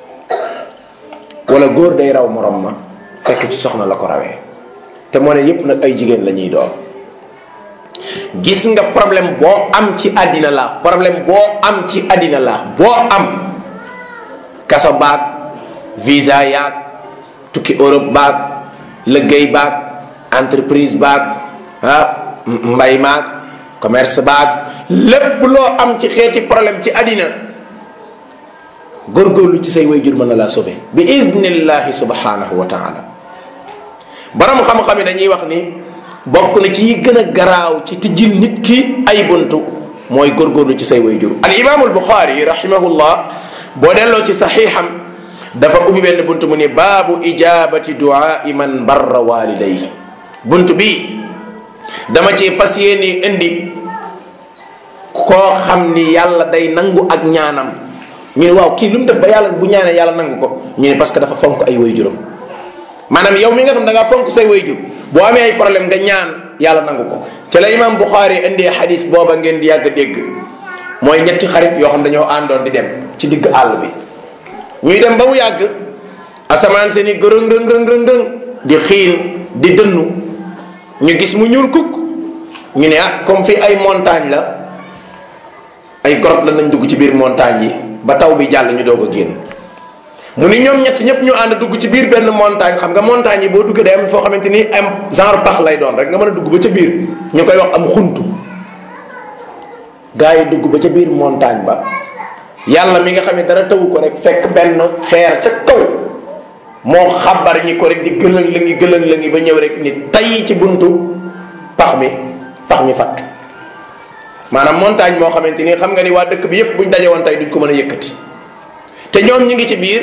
wala góor day raw morom ma fekk ci soxna la ko rawee te moo ne yépp nag ay jigéen la ñuy doon gis nga problème boo am ci àddina la problème boo am ci àddina la boo am kaso baag visa yaag tukki Europe baag liggéey baag entreprise baag mbay maag commerce baag lépp loo am ci xeeti problème ci àddina góorgóorlu ci say wayjur mën na laa sauver bi iznillahi subhanahu wa taala. borom xam-xam yi dañuy wax ni bokk na ci yi gën a garaaw ci tijjil nit ki ay buntu mooy góorgóorlu ci say wayjur. al imaamul Buxaari rahimahullah boo delloo ci saxiixam dafa ubbi benn buntu mu ni baabu ijabati duaai man barra walidayhi. buntu bi dama ci fas yéene indi koo xam ni yàlla day nangu ak ñaanam. ñu ne waaw kii lu mu def ba yàlla bu ñaanee yàlla nangu ko ñu ne parce que dafa fonk ay wayjuram. maanaam yow mi nga xam da ngaa fonk say wayjur boo amee ay problème nga ñaan yàlla nangu ko. ca la imam Buxaari indee xadis booba ngeen di yàgg dégg mooy ñetti xarit yoo xam dañoo àndoon di dem ci digg àll bi. ñuy dem ba mu yàgg asamaan se ni gërëng rëng rëng rëng rëng di xiin di dënnu ñu gis mu ñuul kukk ñu ne ah comme fii ay montagne la ay grotte la nañ dugg ci biir montagne yi ba taw bi jàll ñu doog a génn. mu ni ñoom ñett ñëpp ñu ànd dugg ci biir benn montagne. xam nga montagne yi boo duggee day am foo xamante ni am genre pax lay doon rek nga mën a dugg ba ca biir ñu koy wax am xuntu. gaa yi dugg ba ca biir montagne ba yàlla mi nga xam ne dara tawu ko rek fekk benn xeer ca kaw moo xabar ñi ko rek di gëlëng la ngi ba ñëw rek ni tay ci buntu pax mi fatt. maanaam montagne moo xamante ni xam nga ni waa dëkk bi yépp buñ daje woon tey duñ ko mën a yëkkati te ñoom ñi ngi ci biir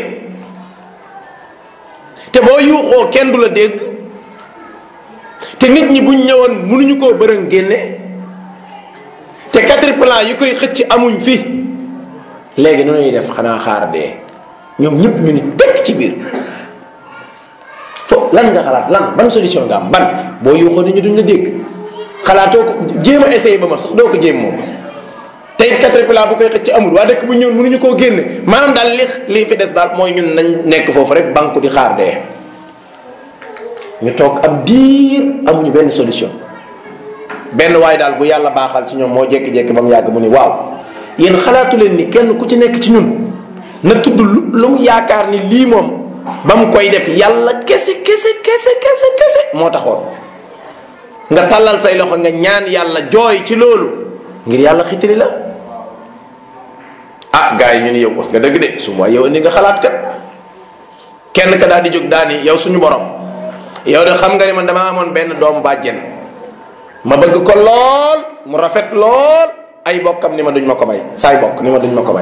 te boo yuuxoo kenn du la dégg te nit ñi buñ ñëwoon mënuñu koo bërëng génne te 4 plans yi koy xëcc amuñ fi. léegi nu ñuy def xanaa xaar dee. ñoom ñëpp ñu ni tekk ci biir foofu lan nga xalaat lan ban solution nga am ban boo yuuxoo nit ñi duñ la dégg xalaatoo ko jéem a essayé ba ma sax doo ko jéem moom. tey 4 plans bu koy xëcc amul waa dëkk bu ñëwoon mënuñu koo génne maanaam daal lii fi des daal mooy ñun nañ nekk foofu rek banku di xaar dee. ñu toog ab diir amuñu benn solution. benn waay daal bu yàlla baaxal ci ñoom moo jékki-jékki ba mu yàgg mu ni waaw yéen xalaatu leen ni kenn ku ci nekk ci ñun na tudd lu mu yaakaar ni lii moom ba mu koy def yàlla kese moo taxoon. nga tàllal say loxo nga ñaan yàlla jooy ci loolu ngir yàlla xitili la. ah gars yi ñu ni yow wax nga dëgg de su ma yow indi nga xalaat kat. kenn ka daal di jóg daal ni yow suñu borom yow de xam nga ni man damaa amoon benn doomu bàjjen ma bëgg ko lool mu rafet lool ay bokkam ni ma duñ ma ko may saay bokk ni ma duñ ma ko may.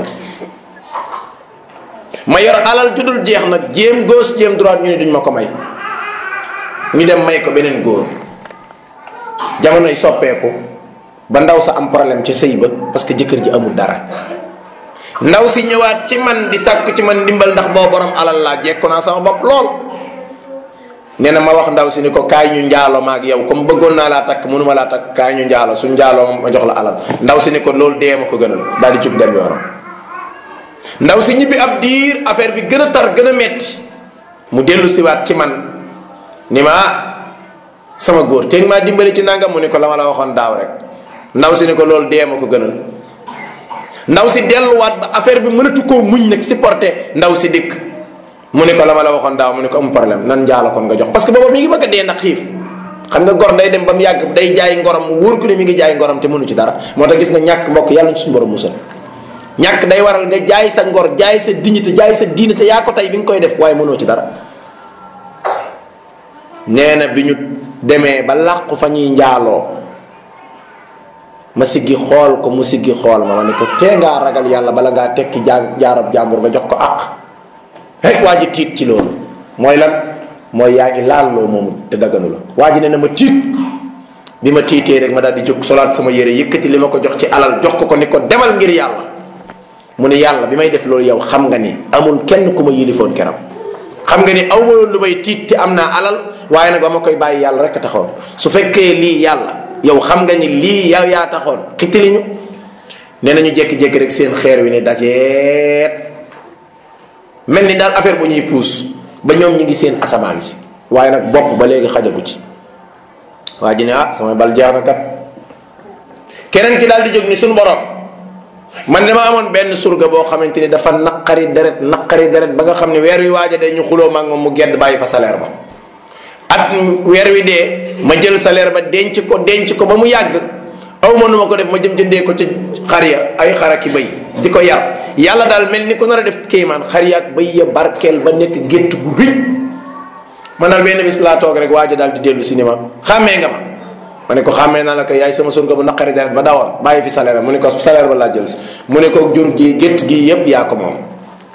ma yor alal judul jeex nag jéem gauche jéem droite ñu ne duñ ma ko may. ñu dem may ko beneen góor jamonoy soppeeku ba ndaw sa am problème ci sëy ba parce que jëkkër ji amul dara. ndaw si ñëwaat ci man di sàkku ci man ndimbal ndax boo borom alal laa jekku naa sama bopp lool. nee na ma wax ndaw si ni ko kaay ñu njaalo ma ak yow comme bëggoon naa laa takk mënuma laa takk kaay ñu njaalo suñ njaaloo ma jox la alal. ndaw si ni ko loolu dee ma ko gënal daal di jug dem yoonam. ndaw si ñibbi ab diir affaire bi gën a tar gën a metti mu dellu siwaat ci man ni ma sama góor teeg maa dimbali ci nangam mu ni ko la ma la waxoon daaw rek. ndaw si ni ko loolu dee ma ko gënal. ndaw si delluwaat ba affaire bi mënatu koo muñ nag supporter ndaw si dikk mu ni ko la ma la waxoon daaw mu ni ko am problème nan njaalo kon nga jox parce que booba mi ngi bëgg a dee ndax xiif. xam nga gor day dem ba mu yàgg day jaay ngoram mu wóor ko ne mi ngi jaay ngoram te mënu ci dara moo tax gis nga ñàkk mbokk yàlla ñu suñu borom musal. ñàkk day waral nga jaay sa ngor jaay sa dignité jaay sa diine te yaa ko tey bi nga koy def waaye mënoo ci dara. nee na bi ñu demee ba làqu fa ñuy njaaloo ma siggi xool ko mu siggi xool ma ne ko tee ngaa ragal yàlla bala ngaa tekki jaarab jàmbur nga jox ko àq rek waa ji tiit ci loolu. mooy lan mooy yaa ngi laal loo moomu te daganu la. waa ji ne na ma tiit bi ma tiitee rek ma daal di jóg solaat sama yére yëkkati li ma ko jox ci alal jox ko ni ko demal ngir yàlla. mu ne yàlla bi may def loolu yow xam nga ni amul kenn ku ma yilifoon keram xam nga ni aw ma lu may tiit te am naa alal waaye nag ba ma koy bàyyi yàlla rek a taxoon su fekkee lii yàlla yow xam nga ni lii yow yaa taxoon xitili ñu. nee nañu jékki-jékki rek seen xeer wi ne dajeet mel ni daal affaire bu ñuy puus ba ñoom ñi ngi seen asamaan si waaye nag bopp ba léegi xajagu ci. waa ji ne ah sama bal jeex na kat. keneen ki daal di jóg ni suñu borom man dama amoon benn surga boo xamante ni dafa naqari deret ba nga xam ne weer wi waaja de ñu xuloo mag moom mu gedd bàyyi fa salaire ba. weer wi dee ma jël salaire ba denc ko ba mu yàgg aw ma nu ma ko def ma jëm jëndee ko ci xar ya ay xara ki bëy di ko yar yàlla daal mel ni ko nar a def kéemaan xar ya ak bëy ya barkeel ba nekk gétt gu rëy man daal benn bis laa toog rek waaja daal di dellu si ni ma xàmmee nga ma ne ko xàmmee naa la ko yaay sama surga bu naqari deret ba dawoon bàyyi fi salaire mu ne ko salaire ba laa jël si mu ne ko jur gi gétt gi yépp yaa ko moom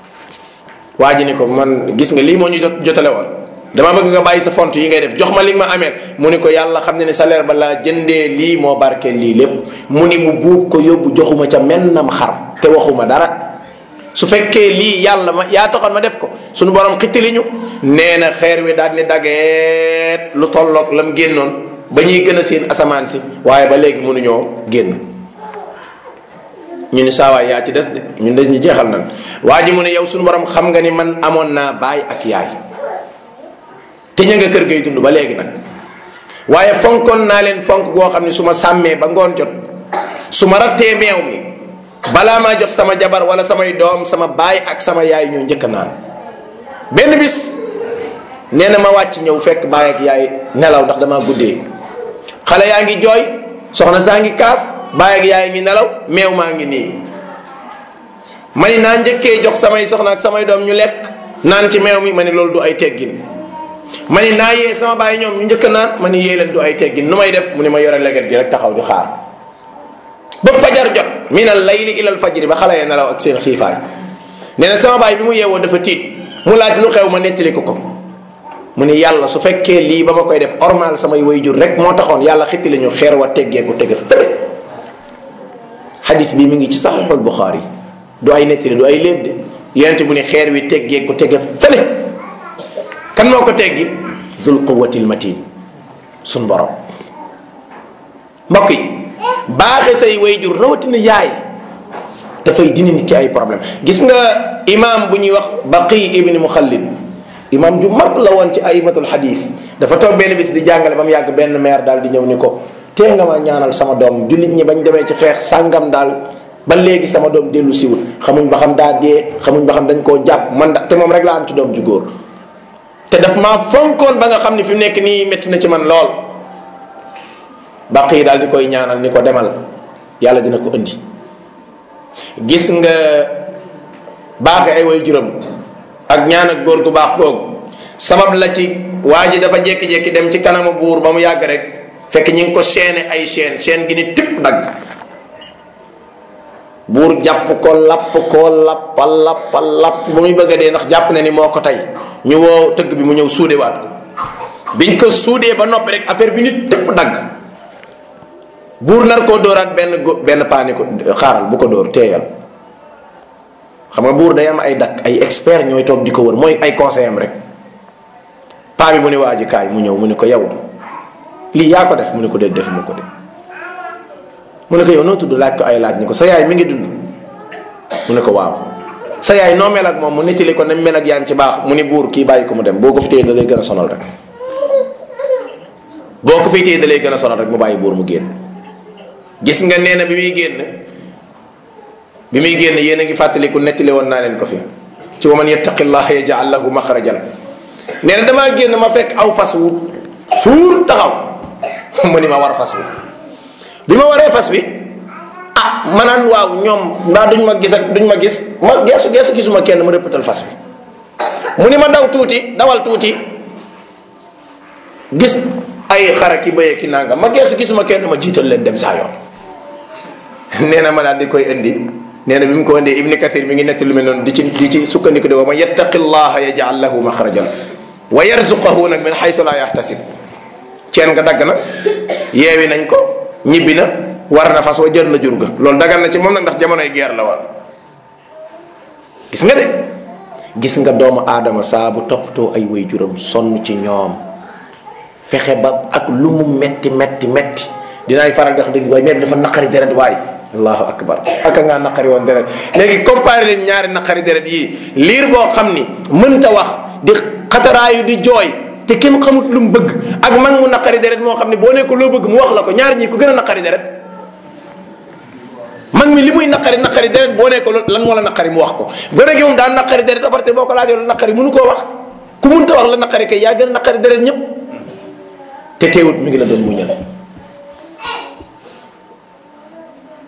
waa ji ne ko man gis nga lii moo ñu jotale woon dama bëgg nga bàyyi sa font yi ngay def jox ma li nga ma ameel mu ne ko yàlla xam ne ne salaire ba laa jëndee lii moo barkeel lii lépp mu ni mu buub ko yóbbu joxuma ca mennam xar te waxuma dara su fekkee lii yàlla ma yaa taxoon ma def ko suñu borom xittali ñu nee na xeer wi daal ni dageet lu tolloog lam génnoon ba ñuy gën a seen asamaan si waaye ba léegi mënuñoo génn ñu ni saawaay yaa ci des de ñun dañ ñu jeexal nan waa ji mu ne yow suñu borom xam nga ni man amoon naa baay ak yaay te ña nga kër gay dund ba léegi nag waaye fonkoon naa leen fonk goo xam ne su ma sàmmee ba ngoon jot su ma rattee meew mi balaa maa jox sama jabar wala samay doom sama baay ak sama yaay ñoo njëkk naan benn bis nee na ma wàcc ñëw fekk baay ak yaay nelaw ndax damaa guddee xale yaa ngi jooy soxna saa ngi kaas baay ak yaay ngi nelaw meew maa ngi nii ma ni naa njëkkee jox samay soxna ak samay doom ñu lekk naan ci meew mi ma ni loolu du ay teggin ma ni naa yee sama baay ñoom ñu njëkk naan ma ni yee leen du ay teggin nu may def mu ni ma yore leget gi rek taxaw di xaar ba fajar jot min al layli ila al fajri ba xale ya nelaw ak seen xiifaay nee na sama baay bi mu yeewoo dafa tiit mu laaj lu xew ma nettali ko mu ni yàlla su fekkee lii ba ma koy def ormal samay wayjur rek moo taxoon yàlla xitti la ñu xeer wa teggeeku tege fële xadis bi mi ngi ci saxiixul Buxaari du ay nettali du ay léeb de yonent bu ni xeer wi teggeeku tege fële kan moo ko teggi zul quwwatil matin suñ borom mbokk yi baaxe say wayjur rawatina yaay dafay dindi nit ki ay problème gis nga imam bu ñuy wax Baqi ibni Muxallid imam ju mag la woon ci aymatul xadis dafa toog benn bis di jàngale ba mu yàgg benn maire daal di ñëw ni ko tee nga ma ñaanal sama doom jullit ñi bañ demee ci xeex sàngam daal ba léegi sama doom dellu siwul xamuñ ba xam daa dee xamuñ ba xam dañ koo jàpp man da te moom rek laa am ci doom ju góor te daf maa fonkoon ba nga xam ni fi mu nekk nii métti na ci man lool Baqi daal di koy ñaanal ni ko demal yàlla dina ko indi gis nga baaxe ay way juróom ak ñaan ak góor gu baax googu sabab la ci waa ji dafa jékki-jékki dem ci kanamu buur ba mu yàgg rek fekk ñi ngi ko chaîne ay chaîne gi ni tipp dagg buur jàpp ko lapp ba muy bëgg a dee ndax jàpp na ni moo ko tey ñu woo tëgg bi mu ñëw suudewaat ko biñ ko suudee ba noppi rek affaire bi ni tipp dagg buur nar koo dóoraat benn paani ko xaaral bu ko dóor teeyal xam nga buur day am ay dakk ay expert ñooy toog di ko wër mooy ay conseil am rek paa bi mu ne waa ji kaay mu ñëw mu ne ko yow lii yaa ko def mu ne ko dee def mu ko de mu ne ko yow noo tudd laaj ko ay laaj ni ko sa yaay mi ngi dund mu ne ko waaw sa yaay noo mel ak moom mu nettali ko ne mel ak yaayam ci baax mu ni buur kii bàyyi ko mu dem boo ko fi téye da lay gën a sonal rek boo ko fi téye da lay gën a sonal rek mu bàyyi buur mu génn gis nga nee na bi muy génn yéen a ngi fàttaliku nettali woon naa leen ko fi ci wa man yattaqillaha yaj'al lahu maxrajan nee na damaa génn ma fekk aw fas wu suur taxaw mu ni ma war fas wi bi ma waree fas wi ma naan waaw ñoom mbaa duñ ma gis ak duñ ma gis ma geesu gisuma kenn ma rëppatal fas wi mu ni ma dawal tuuti gis ay xara ki bëyee ki nangam ma geesu gisuma kenn ma jiital leen dem saa yoon nee na ma daal di koy indi nee na bi mu ko indee Ibn Kathir mi ngi netti lu mel noonu di ci sukkandiku de wa man yattaqillaha yaj'al lahu maxrajan wa yarzuqahu nag min haythu la yahtasib ceen nga dagg na yeewi nañ ko ñibbi na war na fas wa jër na jur ga loolu dagan na ci moom nag ndax jamonoy guerre la war gis nga de gis nga doomu aadama saa bu toppatoo ay waajuram sonn ci ñoom fexe ba ak lu mu metti dinaay faral di wax dëgg waaye meer dafa naqari deret waay allahu akbar aka ngaa naqari woon deret léegi comparé leen ñaari naqari deret yii liir boo xam ni mënta wax di xataraayu di jooy te kenn xamut lu mu bëgg ak mag mu naqari deret moo xam ne boo ne ko loo bëgg mu wax la ko ñaar ñi ku gën a naqari deret mag mi li muy naqari deret boo ne ko lan moo la naqari mu wax ko gone gi moom daan naqari deret à partir boo ko laajee lu naqari mënu koo wax ku mënta wax la naqari kay yaa gën a naqari deret ñëpp te teewut mi ngi la doon muñal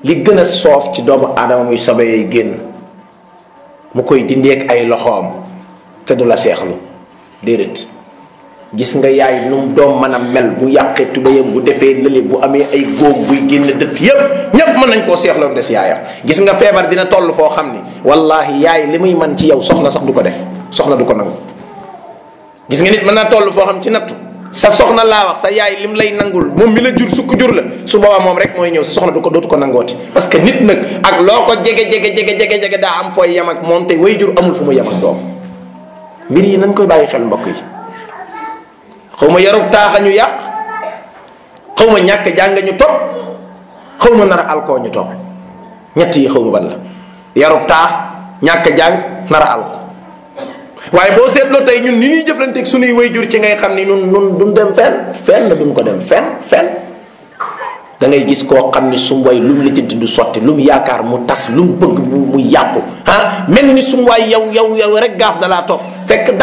li gën a soof ci doomu aadama muy sobe yay génn mu koy dindeek ay loxoom te du la seexlu déedéet. gis nga yaay nu mu doom mën a mel bu yàqee tubéyam bu defee lële bu amee ay góom buy génn dëtt ñépp mën nañ koo seexloo des yaayam. gis nga feebar dina toll foo xam ni wallahi yaay li muy man ci yow soxna sax du ko def, soxna du ko nangu. gis nga nit mën naa toll foo xam ci nattu sa soxna laa wax sa yaay lim lay nangul moom mi la jur sukk jur la su boobaa moom rek mooy ñëw sa soxna dootu ko nangooti. parce que nit nag ak loo ko jege daa am fooy yem ak moom te way jur amul fu mu yem ak doom. mbir yi nañ koy bàyyi xel mbokk yi. xaw ma yarub taaxa ñu yàq, xaw ma ñàkk jàng ñu topp, xaw ma nar a alkoo ñu topp. ñett yi xaw ma ban la yarub taax ñàkk jàng nar a alko. waaye boo seetloo tey ñun ni ñuy jëflanteeg suñuy wayjur ci ngay xam ni nun duñ dem fenn duñ ko dem fenn da ngay gis koo xam ni sum way lu mu lijjanti du sotti lu mu yaakaar mu tas lu mu bëgg mu yàqu mel ni sum waay yow rek gaaf da laa topp fekk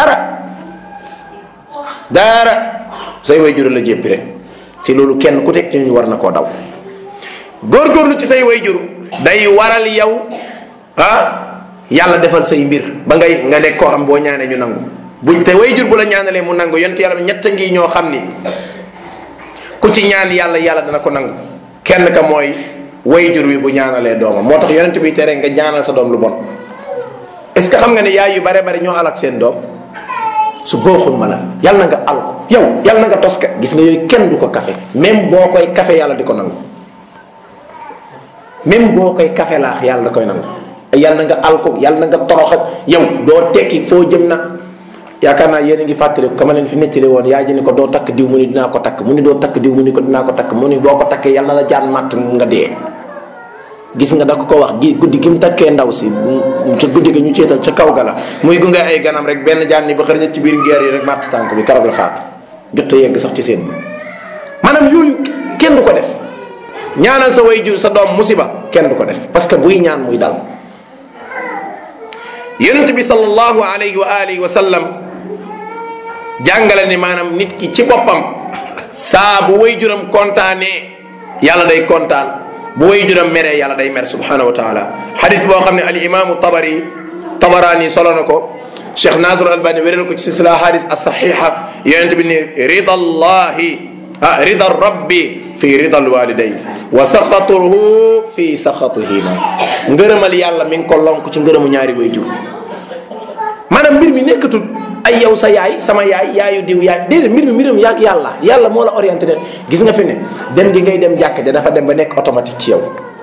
dara say wayjur la jéppi rek ci loolu kenn ku teg ci ñu war na koo daw. góorgóorlu ci say wayjur day waral yow yàlla defal say mbir ba nga nekk koo xam boo ñaanee ñu nangu buñ te wayjur bu la ñaanalee mu nangu yonent yàlla ñett ngi ñoo xam ni ku ci ñaan yàlla dana ko nangu. kenn ka mooy wayjur wi bu ñaanalee doomam moo tax yonent bi tere nga ñaanal sa doom lu bon. est-ce que xam nga ne yaay yu bare bare ñoo alak seen doom su booxul ma la yàlla na nga al ko yow yàlla na nga toska gis nga yooyu kenn du ko kafe même boo koy kafe yàlla di ko nangu. même boo koy kafe laax yàlla da koy nangu. yàlla na nga alko yàlla na nga torox yow doo tekki foo jëm na yaakaar naa yéen a ngi fàttali ka ma leen fi nettali woon yaa ji ni ko doo takk diw mu ni dinaa ko takk mu ni doo takk diw mu ni ko dinaa ko takk mu ni boo ko takkee yàlla na la jaan màtt nga dee. gis nga da ko wax guddi gi mu takkee ndaw si ca guddi gi ñu ceetal ca kaw ga la muy gunge ay ganam rek benn jaan ni ba xër ña ci biir ngeer yi rek màtt tànk bi karab la faatu jot a yegg sax ci seen bi. maanaam yooyu kenn du ko def ñaanal sa way jur sa doom musiba kenn du ko def parce que buy ñaan muy dal. yonent bi sallallahu alayhi wa alihi wa sallam jàngale ni maanaam nit ki ci boppam saa bu wayjuram kontaanee yàlla day kontaan bu wayjuram meree yàlla day mer subhanahu wa taala. xadis boo xam ne al imaamu Tabaraani solo na ko Cheikh Nasir Albani wéral ko ci silsila hadis as-saxiixa yonent bi ni rida rabbi fi ridal walidayn wa saxatuhu fi saxatihima. ngërëmal yàlla mi ngi ko lonk ci ngërëmu ñaari wayjur. maanaam mbir mi nekkatul ay yow sa yaay sama yaay yaayu diw yaay déedéet mbir mi mbiram yaag yàlla moo la orienté ne gis nga fi ne dem gi ngay dem jàkk ja dafa dem ba nekk automatique ci yow.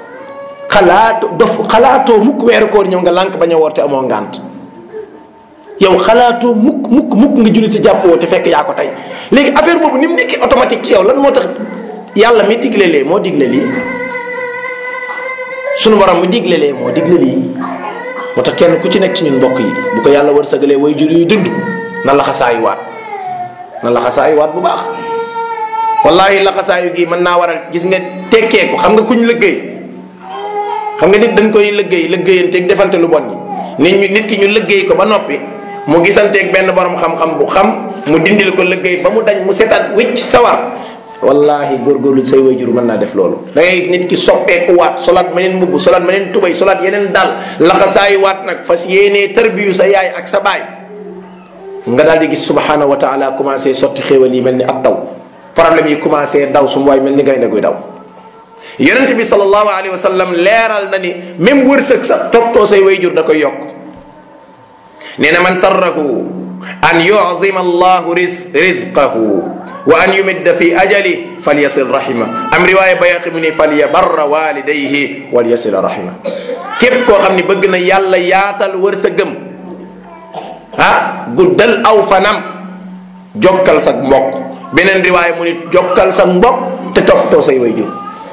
xalaatoo mukk weeru koor ñëw nga lànk bañ a woor te amoo ngànt yow xalaatoo mukk nga julli te jàppoo te fekk yaa ko tey léegi affaire boobu ni mu nekkee automatique ci yow lan moo tax yàlla mi digle lee moo digle lii sunu borom mi digle lee moo digle lii moo tax kenn ku ci nekk ci ñun mbokk yi bu ko yàlla wërsëgalee way jur yuy dund na laxasaayu waat bu baax. wallahi laxasaayu gi mën naa waral gis nga tekkee ko xam nga kuñ lëggéey xam nga nit dañ koy lëggéeyanteeg defante lu bon yi nit ki ñu lëggéey ko ba noppi mu gisanteeg benn borom xam-xam bu xam mu dindil ko lëggéey ba mu dañ mu setaat wicc sawar. wallahi góorgóorlu say wayjur mën naa def loolu da ngay gis nit ki soppeeku waat solaat meneen mbubb solaat meneen tubay solaat yeneen daal laxasaayu waat nag fas yéenee tarbiyu sa yaay ak sa baay nga daal di gis subhanahu wa taala commencé sotti xéewal yi mel ni ab taw problème yi commencé daw su mu waay mel ni gaynde guy daw. yonent bi sallallahu alayhi wa sallam leeral na ni même wërsëg sax toppatoo say wayjur da koy yokk nee na man sarrahu an yu'zima allahu rizqahu wa an yumidda fi ajali falyasil rahima am riwaaya Bayhaqi mu ni falyabarra walidayhi walyasila rahima. képp koo xam ni bëgg na yàlla yaatal wërsëgam guddal aw fanam jokkal sa mbokk beneen riwaaya mu ni jokkal sa mbokk te toppatoo say wayjur.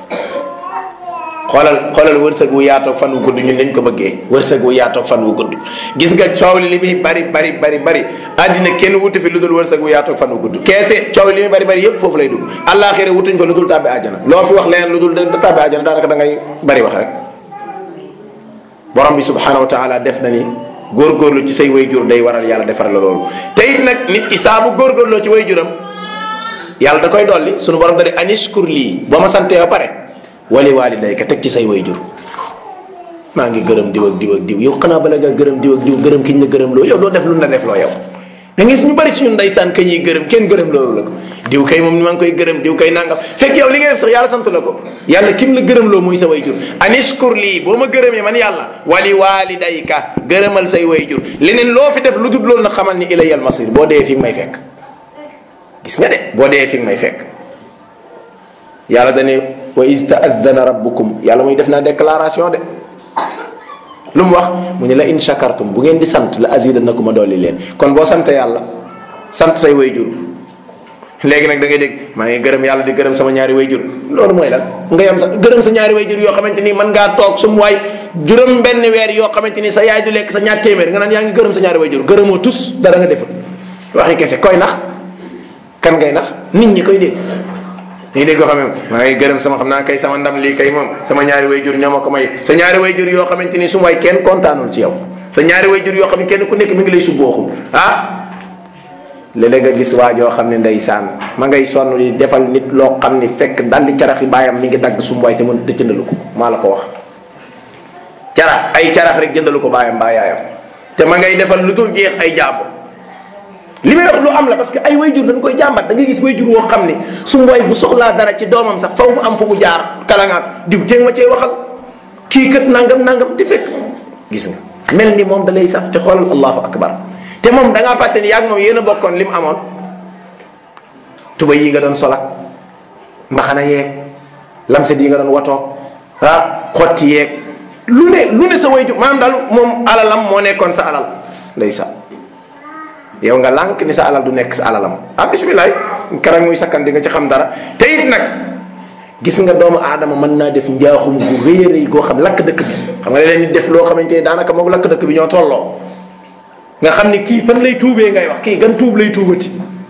xoolal wërsëg wu yaatoog fan wu gudd ñun lañ ko bëggee wërsëg wu yaatoog fan wu gudd gis nga coow li muy bari àddina kenn wutu fi lu dul wërsëg wu yaatoog fan wu gudd keese coow li muy bari yépp foofu lay dugg àllaaxira wutuñ fa lu dul tàbbi àjjana loo fi wax leneen lu dul tàbbi àjjana daanaka da ngay bari wax rek. borom bi subhanahu wa taala def na ni góorgóorlu ci say wayjur day waral yàlla defar la loolu te it nag nit ki saa bu góorgóorloo ci wayjuram yàlla da koy dolli sunu borom da di anishkur lii boo ma santee ba pare wali walidayka teg ci say wayjur maa ngi gërëm diw ak diw ak diw yow xanaa bala nga gërëm diw ak diw gërëm ki ñu la gërëm loo yow doo def lu la def loo yow da ngay suñu bari ci ñun ndeysaan ka ñuy gërëm kenn gërëm loolu la ko diw kay moom ni maa ngi koy gërëm diw kay nangam fekk yow li ngay def sax yàlla sant la ko yàlla kim la gërëm loo muy sa wayjur anishkur lii boo ma gërëmee man yàlla wali walidayka gërëmal say wayjur leneen loo fi def lu dul loolu na xamal ni ilayal masir boo dee fi nga may fekk gis nga de boo dee fi nga may fekk yàlla dane wa iz ta'azzana rabbukum yàlla muy def naa déclaration de lu mu wax mu ne la in shakartum bu ngeen di sant la azidannakum ma dolli leen kon boo sant yàlla sant say wayjur léegi nag da ngay dégg maa ngi gërëm yàlla di gërëm sama ñaari wayjur loolu mooy lan nga yam sax gërëm sa ñaari wayjur yoo xamante ni mën ngaa toog sum waay juróom benn weer yoo xamante ni sa yaay du lekk sa ñaar téeméer nga naan yaa ngi gërëm sa ñaari wayjur gërëmoo tus dara nga defut waxi kese koy nax kan ngay nax nit ñi koy dégg nii dégg ko xam ne maa ngi gërëm sama xam naa kay sama ndam lii kay moom sama ñaari wayjur ñoo ma ko may sa ñaari wayjur yoo xamante ni su waay kenn kontaanul ci yow sa ñaari wayjur yoo xam ne kenn ku nekk mi ngi lay subbooxul léeg-léeg nga gis waa joo xam ne ndeysaan ma ngay sonn di defal nit loo xam ni fekk dal di carax yi baayam mi ngi dagg sumbaay te mën da jëndalu ko maa la ko wax carax ay carax rek jëndalu ko baayam mbaa yaayam te ma ngay defal lu dul jeex ay jàmbur li may wax lu am la parce que ay wayjur dañ koy jàmbat da ngay gis wayjur woo xam ni sumbaay bu soxlaa dara ci doomam sax faw mu am fu mu jaar kalangaat diw teeg ma cee waxal kii kat nangam te fekk gis nga mel ni moom da lay sax te xoolal allahu akbar te moom da ngaa fàtte ni yaag moom yéen a bokkoon li mu amoon tuba yi nga doon solak mbaxana yeeg lamset yi nga doon watoog xotti yeeg lu ne sa wayjur maanaam daal moom alalam moo nekkoon sa alal ndeysaan yow nga lànk ni sa alal du nekk sa alalam bismillah karang muy sakkan di nga ci xam dara te it nag gis nga doomu aadama mën naa def njaaxum gu rëy rëy goo xam lakk dëkk bi xam nga leen nit def loo xamante ni daanaka moom lakk dëkk bi ñoo tolloo nga xam ni kii fan lay tuubee ngay wax kii gan tuub lay tuubati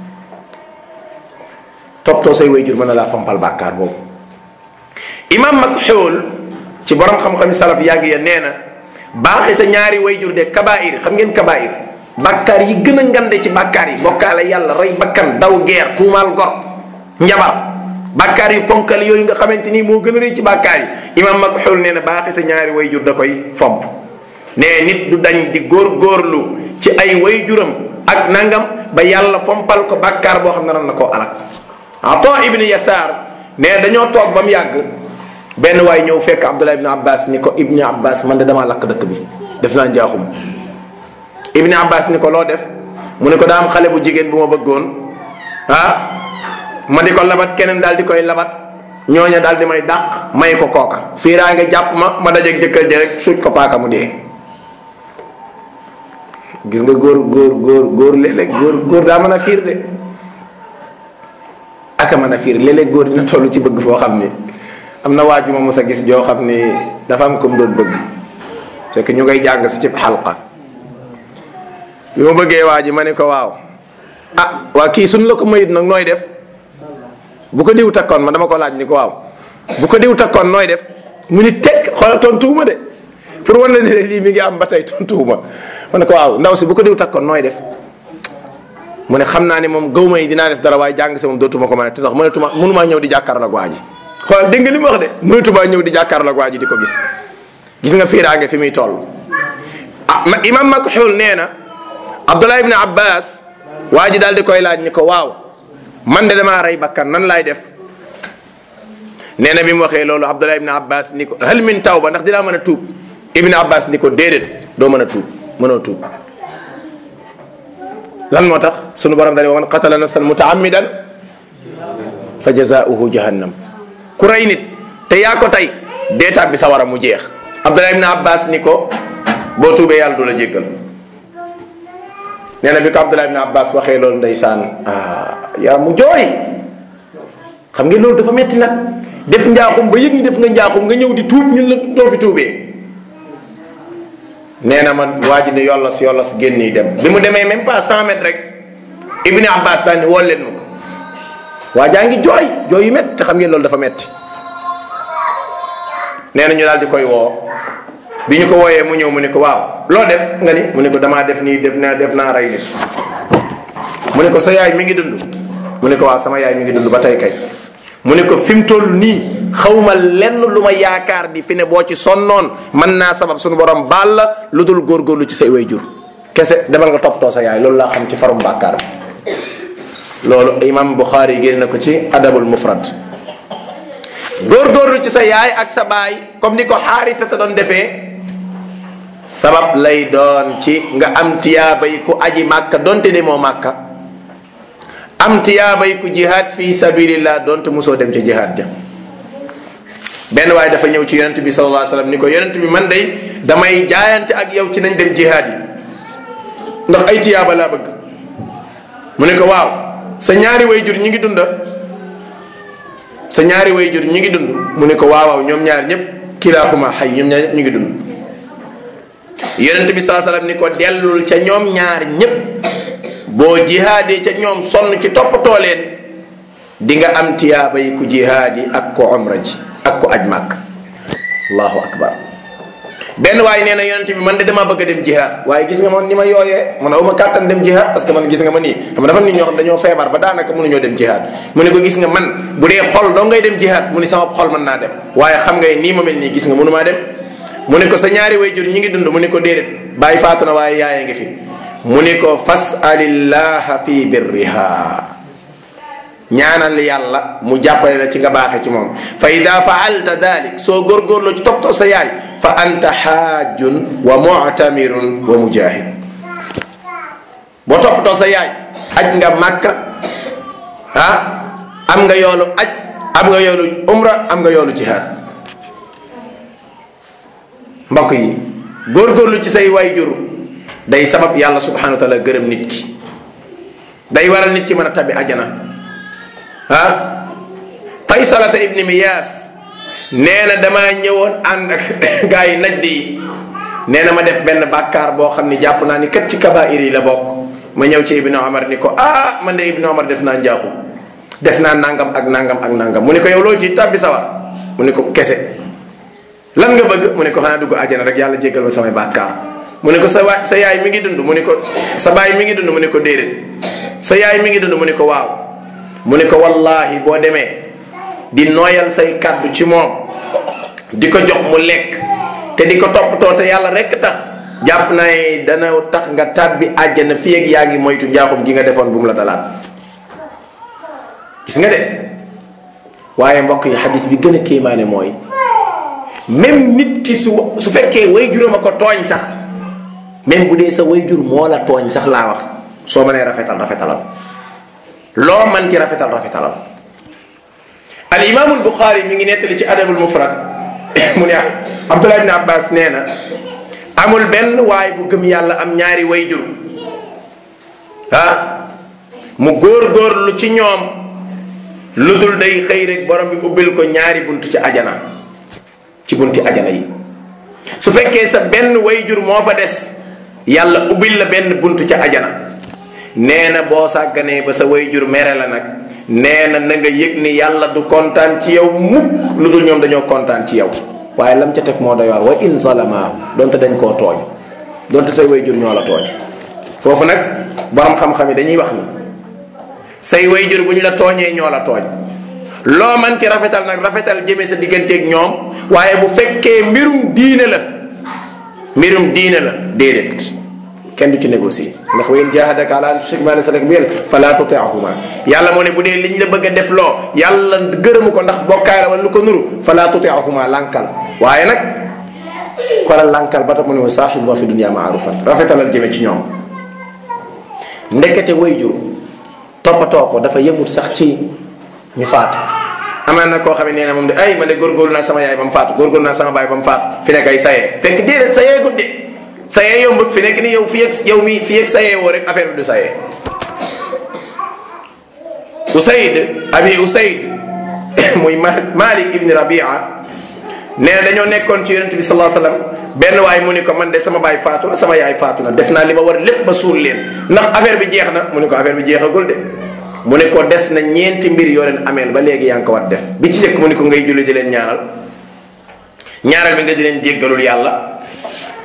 toppatoo say wayjur mën na laa fampal bàkkaar boobu imam Makxuul ci borom xam-xami salaf yàgg ya nee na baaxi sa ñaari wayjur de kabair xam ngeen kabair bàkkaar yi gën a ngande ci bàkkaar yi bokkaale yàlla rey bakkan daw geer tuumaal gor njabar bàkkaar yu ponkal yooyu nga xamante ni moo gën a rëy ci bàkkaar yi imam Makxuul nee na baaxi sa ñaari wayjur da koy fomp nee nit du dañ di góorgóorlu ci ay wayjuram ak nangam ba yàlla fompal ko bàkkaar boo xam ne na koo alak Ata ibn Yasaar nee dañoo toog ba mu yàgg benn waay ñëw fekk Abdullah ibn Abbas ni ko ibn Abbas man de damaa lakk dëkk bi def naa njaaxum ibn Abbas ni ko loo def mu ne ko daa am xale bu jigéen bu ma bëggoon ma di ko labat keneen daal di koy labat ñooña daal di may dàq may ko kooka fiiraa nga jàpp ma dajeeg jëkkër ji rek suuj ko paaka mu dee gis nga góor léeg-léeg góor daa mën a fiir de aka mën a fiir léeg-léeg góor dina toll ci bëgg foo xam ni am na waaju ma mos a gis joo xam ni dafa am ko mu doon bëgg c'est que ñu ngay jàng si ci xalqa bi ma bëggee waa ji ma ne ko waaw waa kii suñ la ko mayit nag nooy def bu ko diw takkoon ma dama ko laaj ni ko waaw bu ko diw takkoon nooy def mu ni teg xoolal tontuwuma de pour wan la ne lii mi ngi am ba tey tontuwuma ma ne ko waaw ndaw si bu ko diw takkoon nooy def mu ne xam naa ne moom gëw ma yi dinaa def dara waaye jàng si moom dootuma ko mën a te ndax mënumaa ñëw di jàkkaarloo ak waa ji xoolal dégg nga li mu wax de mënatumaa ñëw di jàkkaarloo ak waa ji di ko gis nga fiiraange fi muy toll imam Makxuul nee na Abdullah ibn Abbas waa ji daal di koy laaj ni ko waaw man de damaa rey bakkan nan laay def nee na bi mu waxee loolu Abdullah ibn Abbas ni ko hal min tawba ndax dinaa mën a tuub ibn Abbas ni ko déedéet doo mën a tuub mënoo tuub lan moo tax sunu borom daal wa man qatala nafsan mutaammidan fa jazaauhu jahannam ku rey nit te yaa ko tey deetaat bi sawara mu jeex Abdullah ibn Abbas ni ko boo tuubee yàlla du la jéggal nee na bi ko Abdullah ibn Abbas waxee loolu ndeysaan yaa mu jooy xam ngeen loolu dafa metti nag def njaaxum ba yëg ni def nga njaaxum nga ñëw di tuub ñun la doo fi tuubee nee na man waa ji ne yollas génn dem bi mu demee même pas 100 mètres rek Ibn Abbas daal ni woo leen ma ko waa jaa ngi jooy yu métti te xam ngeen loolu dafa metti nee na ñu daal di koy woo bi ñu ko wooyee mu ñëw mu ne ko waaw loo def nga ni mu ne ko damaa def nii def naa rey nit mu ne ko sa yaay mi ngi dund mu ne ko waaw sama yaay mi ngi dund ba tey kay mu ne ko fi mu toll nii xawma lenn lu ma yaakaar di fi ne boo ci sonnoon mën naa sabab suñu borom baal la lu dul góorgóorlu ci say wayjur kese demal nga toppatoo sa yaay loolu laa xam ci farum bàkkaar bi. loolu imam Bukhari génn na ko ci adabul mufrad. góorgóorlu ci sa yaay ak sa baay comme ni ko Xaarisata doon defee sabab lay doon ci nga am tiyaabay ku aji màkka donte demoo màkka, am tiyaabay ku jihaad fi sabilillah donte mosoo dem ca jihaad ja. benn waaye dafa ñëw ci yonent bi sallallahu alayhi wasallam ni ko yonent bi man day damay jaayante ak yow ci nañ dem jihaad yi ndax ay tiyaaba laa bëgg. mu ne ko waaw sa ñaari wayjur ñi ngi dund sa ñaari wayjur ñi ngi dund mu ne ko waaw ñoom ñaar ñëpp kilaaxuma xay ñoom ñaar ñëpp ñu ngi dund. yonent bi sallallahu alayhi wasallam ni ko dellul ca ñoom ñaar ñëpp boo jihaadee ca ñoom sonn ci toppatoo leen di nga am tiyaaba yi ku jihaadi ak ko umra ji ak ko aj màkk. allahu akbar. benn waaye nee na yonent bi man de damaa bëgg a dem jihaad waaye gis nga man ni ma yooyee man awuma kàttan dem jihaad parce que man gis nga ma nii xam dafa nit ñoo xam dañoo feebar ba daanaka mënuñoo dem jihaad. mu ne ko gis nga man bu dee xol doo ngay dem jihaad mu ni sama xol mën naa dem waaye xam nga nii ma mel nii gis nga mënumaa dem. mu ne ko sa ñaari wayjur ñi ngi dund mu ne ko déedéet bàyyi faatu na waaye yaayee ngi fi. mu ne ko fas'alillaha fi birriha ñaanal yàlla mu jàppale la ci nga baaxe ci moom. fa ida faalta dalik soo góorgóorloo ci toppatoo sa yaay fa anta xaajun wa mu'tamirun wa mujahid. boo toppatoo sa yaay aj nga màkka am nga yoolu aj am nga yoolu umra am nga yoolu jihaad. mbokk yi góorgóorlu ci say wayjur day sabab yàlla subhanahu wa taala gërëm nit ki, day waral nit ki mën a tabbi ajana. Taysalata ibni Miyaas nee na damaa ñëwoon ànd ak gaa yi Najd yi nee na ma def benn bàkkaar boo xam ni jàpp naa ni kat ci kabaa'ir yi la bokk. ma ñëw ci Ibnu Omar ni ko man de Ibnu Omar def naa njaaxu def naa nangam ak nangam ak nangam. mu ne ko yow loolu ci tabbi sawar mu ne ko kese. lan nga bëgg mu ne ko xanaa dugg àjjana rek yàlla jéggal ma samay bàkkaar. mu ne ko sa yaay mi ngi dund mu ne ko sa baay mi ngi dund mu ne ko déedéet. sa yaay mi ngi dund mu ne ko waaw. mu ne ko wallahi boo demee di nooyal say kàddu ci moom di ko jox mu lekk te di ko toppatoo te yàlla rekk tax jàpp naa dana tax nga tàbbi àjjana fii ak yaa ngi moytu njaaxum gi nga defoon bu mu la dalaat. gis nga de waaye mbokk yi xadis bi gën a kéemaane mooy même nit ki su fekkee wayjuram a ko tooñ sax même bu dee sa wayjur moo la tooñ sax laa wax soo mënee rafetalal loo man ci rafetalal. al imaamul Buxaari mi ngi nettali ci adabul mufrad mu ne Abdullah ibn Abbas nee na amul benn waay bu gëm yàlla am ñaari wayjur mu góorgóorlu ci ñoom lu dul day xëy rek borom bi ubbil ko ñaari bunt ci ajana ci bunti ajana yi. su fekkee sa benn wayjur moo fa des yàlla ubbil la benn bunt ca ajana. nee na boo sàgganee ba sa wayjur mere la nag nee na nga yëg ni yàlla du kontaan ci yow mukk lu dul ñoom dañoo kontaan ci yow. waaye lam ca teg moo doy waar wa in zalamaahu donte dañ koo tooñ donte say wayjur ñoo la tooñ. foofu nag borom xam-xam yi dañuy wax ni say wayjur bu ñu la tooñee ñoo la tooñ loo man ci rafetal nag rafetal jëmee sa digganteeg ñoom waaye bu fekkee mbirum diine la déedéet kenn du ci négocier ndax wa in jahadaka ala an tushrika ma laysa laka bihi fala tuti'huma yàlla moo ne bu dee liñ la bëgg a def loo yàlla gërëmu ko ndax bokkaay la wala lu ko nuru fala tuti'huma lànkal. waaye nag xoolal lànkal ba tax mu ne wa saahibuhuma fi dunya ma'rufan rafetalal jëme ci ñoom. ndekete wayjur toppatoo ko dafa yemut sax ci ñu faatu. amaan na koo xam ne nee na moom de ay man de góorgóorlu naa sama yaay ba mu faatu góorgóorlu naa sama baay ba mu faatu fi nekk ay sayee fekk déedéet sayee gudde sayee yombut fi nekk ni yow fii ak sayee woo rek affaire bi du sayee. abi Usayd muy Malik ibn Rabia nee na dañoo nekkoon ci yonent bi sallallahu alayhi wasallam benn waay mu ni ko man de sama baay faatu na sama yaay faatu na def naa li ma war lépp ba suul leen ndax affaire bi jeex na mu ne ko affaire bi jeexagul de. mu ne ko des na ñeenti mbir yoo leen ameel ba léegi yaa ngi ko war def bi ci njëkk mu ne ko ngay julli di leen ñaareel bi nga di leen jéggalul yàlla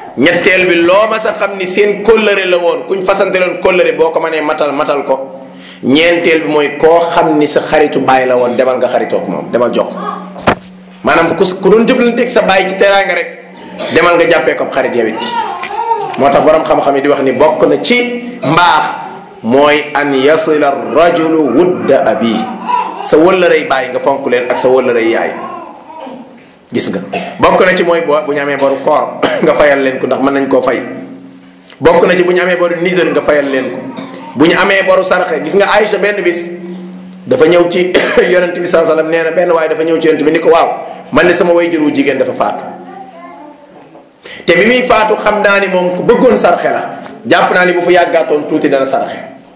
ñetteel bi loo ma sa xam ni seen kóllëre la woon kuñ fasante leen kóllëre boo ko mënee matal ko ñeenteel bi mooy koo xam ni sa xaritu baay la woon demal nga xaritoog moom demal jokk maanaam ku doon jëflanteeg sa baay ci teraanga rek demal nga jàppee ko xarit yow it moo tax borom xam-xam yi di wax ni bokk na ci mbaax mooy an yasila rajulu wudda abi sa wëllërey baay nga fonk leen ak sa wëllërey yaay gis nga bokk na ci mooy bu ñu amee boru koor nga fayal leen ko ndax mën nañ koo fay bokk na ci bu ñu amee boru niseur nga fayal leen ko bu ñu amee boru sarxe gis nga Aïcha benn bis dafa ñëw ci yonent bi sallallahu alayhi wasallam nee na benn waaye dafa ñëw ci yonent bi ni ko waaw man ne sama way juru jigéen dafa faatu te bi muy faatu xam naa ni moom ku bëggoon sarxe la jàpp naa ni bu fa yàggaatoon tuuti dana sarxe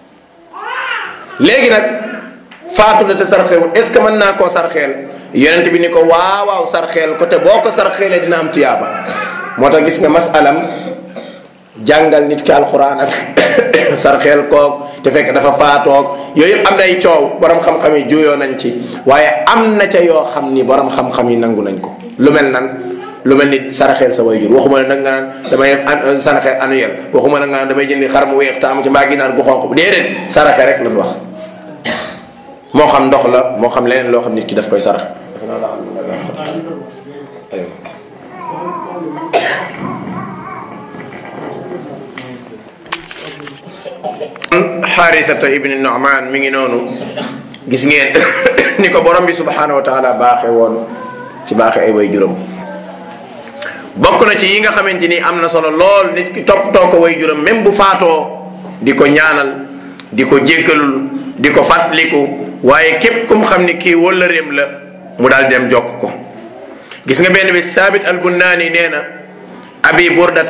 léegi nag faatu na te sarxewul est ce que mën naa koo sarxeel yonent bi ni ko waaw waaw sarxeel ko te boo ko sarxeelee dina am tiyaaba moo tax gis nga masalam jàngal nit ki alxuraan ak sarxeel koog te fekk dafa faatoog yooyu yëpp am na ay coow borom xam-xam yi juyoo nañ ci waaye am na ca yoo xam ni borom xam-xam yi nangu nañ ko lu mel ni saraxeel sa wayjur waxuma la nag nga naan damay def saraxeel annuel waxuma la nga naan damay jëndi xar mu weex taamu ci mbaa ginaar gu xonq bu déedéet saraxe rek lañ wax moo xam ndox la moo xam leneen loo xam nit ki daf koy sarax Xaarisata ibni Nu'man mi ngi noonu gis ngeen ni ko borom bi subhanahu wa taala baaxe woon ci baaxe ay way juróom bokk na ci yi nga xamante ni am na solo lool nit ki toppatoo ko way juróom même bu faatoo di ko ñaanal di ko jéggalul di ko fàttaliku waaye képp ku mu xam ni kii wëllëreem la mu daal dem jokk ko gis nga benn bi Saabit al-Bunnaani nee na abi burda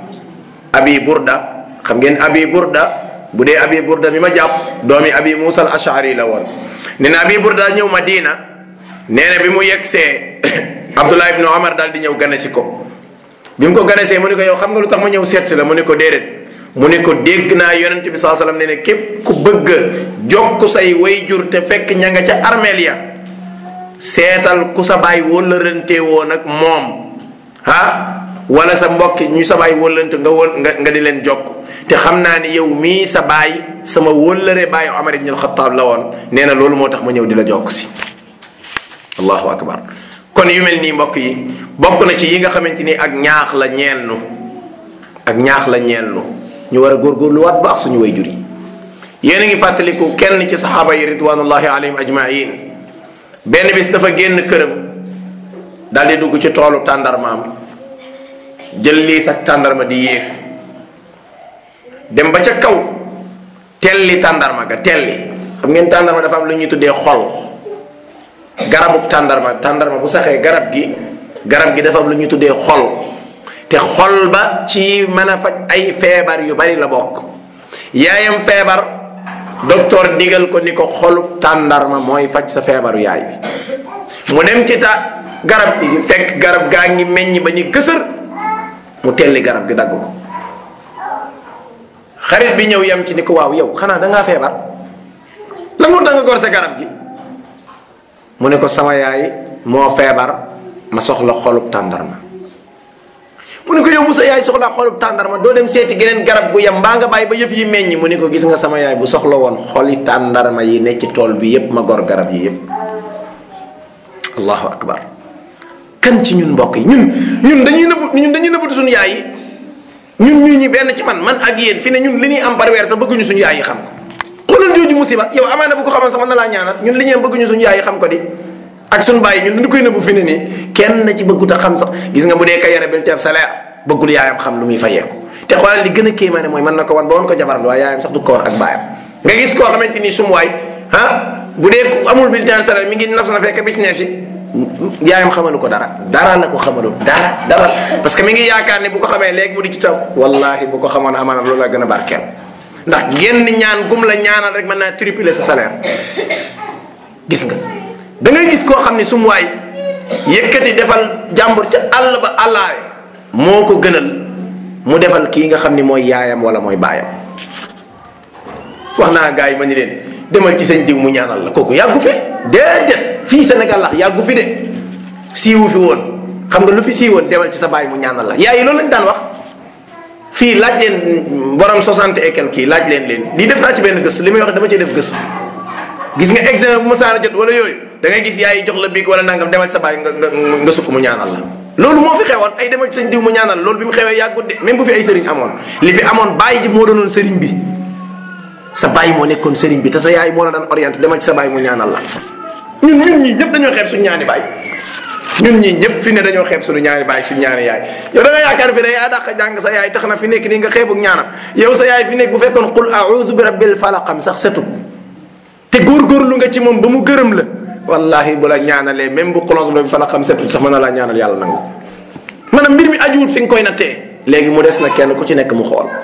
xam ngeen abi burda bu dee abi burda mi ma jàpp doomi abi Musa al-Ash'ari la woon nee na abi burda ñëw Madina nee na bi mu yegsee Abdullah ibn Omar daal di ñëw ganesi ko bi mu ko ganesee mu ne ko yow xam nga lu tax ma ñëw seet si la mu ne ko déedéet mu ne ko dégg naa yonent bi sallallahu alayhi wasallam ne ne képp ku bëgg jokk say way jur te fekk ña nga ca armeel ya seetal ku sa baay wóllërante woon ak moom wala sa mbokki ñu sa baay wóllërante nga di leen jokk te xam naa ni yow mii sa baay sama wóllëre baayu Omar ibn al-Khattab la woon nee na loolu moo tax ma ñëw di la jokk si allahu akbar kon yu mel nii mbokk yi bokk na ci yi nga xamante ni ak ñaax la ñeel nu ñu war a góorgóorluwaat baax suñu way jur yi yéen a ngi fàttaliku kenn ci saxaaba yi ridwanullahi alayhim ajmain benn bis dafa génn këram daal di dugg ci toolu tàndarmaam jël lii sax tàndarma di yéeg dem ba ca kaw telli tàndarma ga telli xam ngeen tàndarma dafa am lu ñuy tuddee xol garabu tàndarma bu saxee garab gi dafa am lu ñuy tuddee xol te xol ba ci mën a faj ay feebar yu bari la bokk yaayam feebar docteur digal ko ni ko xolub tàndarma mooy faj sa feebaru yaay bi mu dem ci garab gi fekk garab gaa ngi meññ ba ni gësër mu telli garab gi dagg ko xarit bi ñëw yam ci ni ko waaw yow xanaa dangaa feebar lan moo tax nga gor sa garab gi mu ne ko sama yaay moo feebar ma soxla xolub tàndarma mu ne ko yow bu sa yaay soxlaa xolub tàndarma doo dem seeti geneen garab gu yam mbaa nga bàyyi ba yëf yi meññ mu ne ko gis nga sama yaay bu soxla woon xoli tàndarma yi ne ci tool bi yépp ma gor garab yi yépp allahu akbar kan ci ñun mbokk yi ñun dañuy nëbbatu suñu yaay yi ñun ñi benn ci man ak yéen fi ne ñun li ñuy am par weer sax bëgguñu suñu yaay yi xam ko xoolal jooju musiba yow amaana bu ko xamoon sax mën na laa ñaanal ñun li ñuy am bëgguñu suñu yaay yi xam ko di ak suñu bàyyi ñun dañu koy nëbbu fi ne nii kenn na ci bëggut a xam sax gis nga bu dee ka yore bel ci ab salaire bëggul yaayam xam lu muy fayeeku te xoolal li gën a kéemaane mooy mën na ko wan ba woon ko jabaram waaye yaayam sax du ko war ak baayam nga gis koo xamante ni sum waay bu dee amul bulletin salaire mi ngi naf na fekk business yi yaayam xamalu ko dara la ko xamalu dara parce que mi ngi yaakaar ne bu ko xamee léegi mu di ci taw wallahi bu ko xamoon amaana loolu la gën a barkeel ndax genn ñaan gum la ñaanal rek mën naa tripler sa salaire gis nga da ngay gis koo xam ne sum waay yëkkati defal jàmbur ca àll ba àllaare moo ko gënal mu defal kii nga xam ni mooy yaayam wala mooy baayam wax naa gars yi ma ni leen demal ci sëñ diw mu ñaanal la kooku yàggu fi déedéet fii Sénégal la yàggu fi de siiwu fi woon xam nga lu fi siiwoon demal ci sa baay mu ñaanal la yaay yi loolu lañ daan wax fii laaj leen borom 60 et quelques laaj leen lii def naa ci benn gëstu li may wax dama cee def gëstu gis nga examen bu ma saana jot wala yooyu da ngay gis yaay jox la biig wala nangam demal sa baay nga sukk mu ñaanal la loolu moo fi xewoon ay demal sëñ diw mu ñaanal loolu bi mu xewee yàggut de même bu fi ay sëriñ amoon li fi amoon baay ji moo doonoon sëriñ bi sa baay moo nekkoon sëriñ bi te sa yaay moo la daan orienté demal ci sa baay mu ñaanal la ñun ñii ñëpp dañoo xeeb suñu ñaani baay ñun ñii ñëpp fi ne dañoo xeeb suñu ñaani baay suñu ñaani yaay yow da nga yaakaar fi ne yaa dàq jàng sa yaay tax na fi nekk nii nga xeebuk ñaanam yow sa yaay fi nekk bu fekkoon qul a'udhu bi rabbil falaqam sax setut te góorgóorlu nga ci moom ba mu gërëm la wallahi bu la ñaanalee même bu xulons bi falaqam setut sax mën na laa ñaanal yàlla nangu maanaam mbir mi ajuwul fi nga koy nattee léegi mu des na kenn ku ci nekk mu xool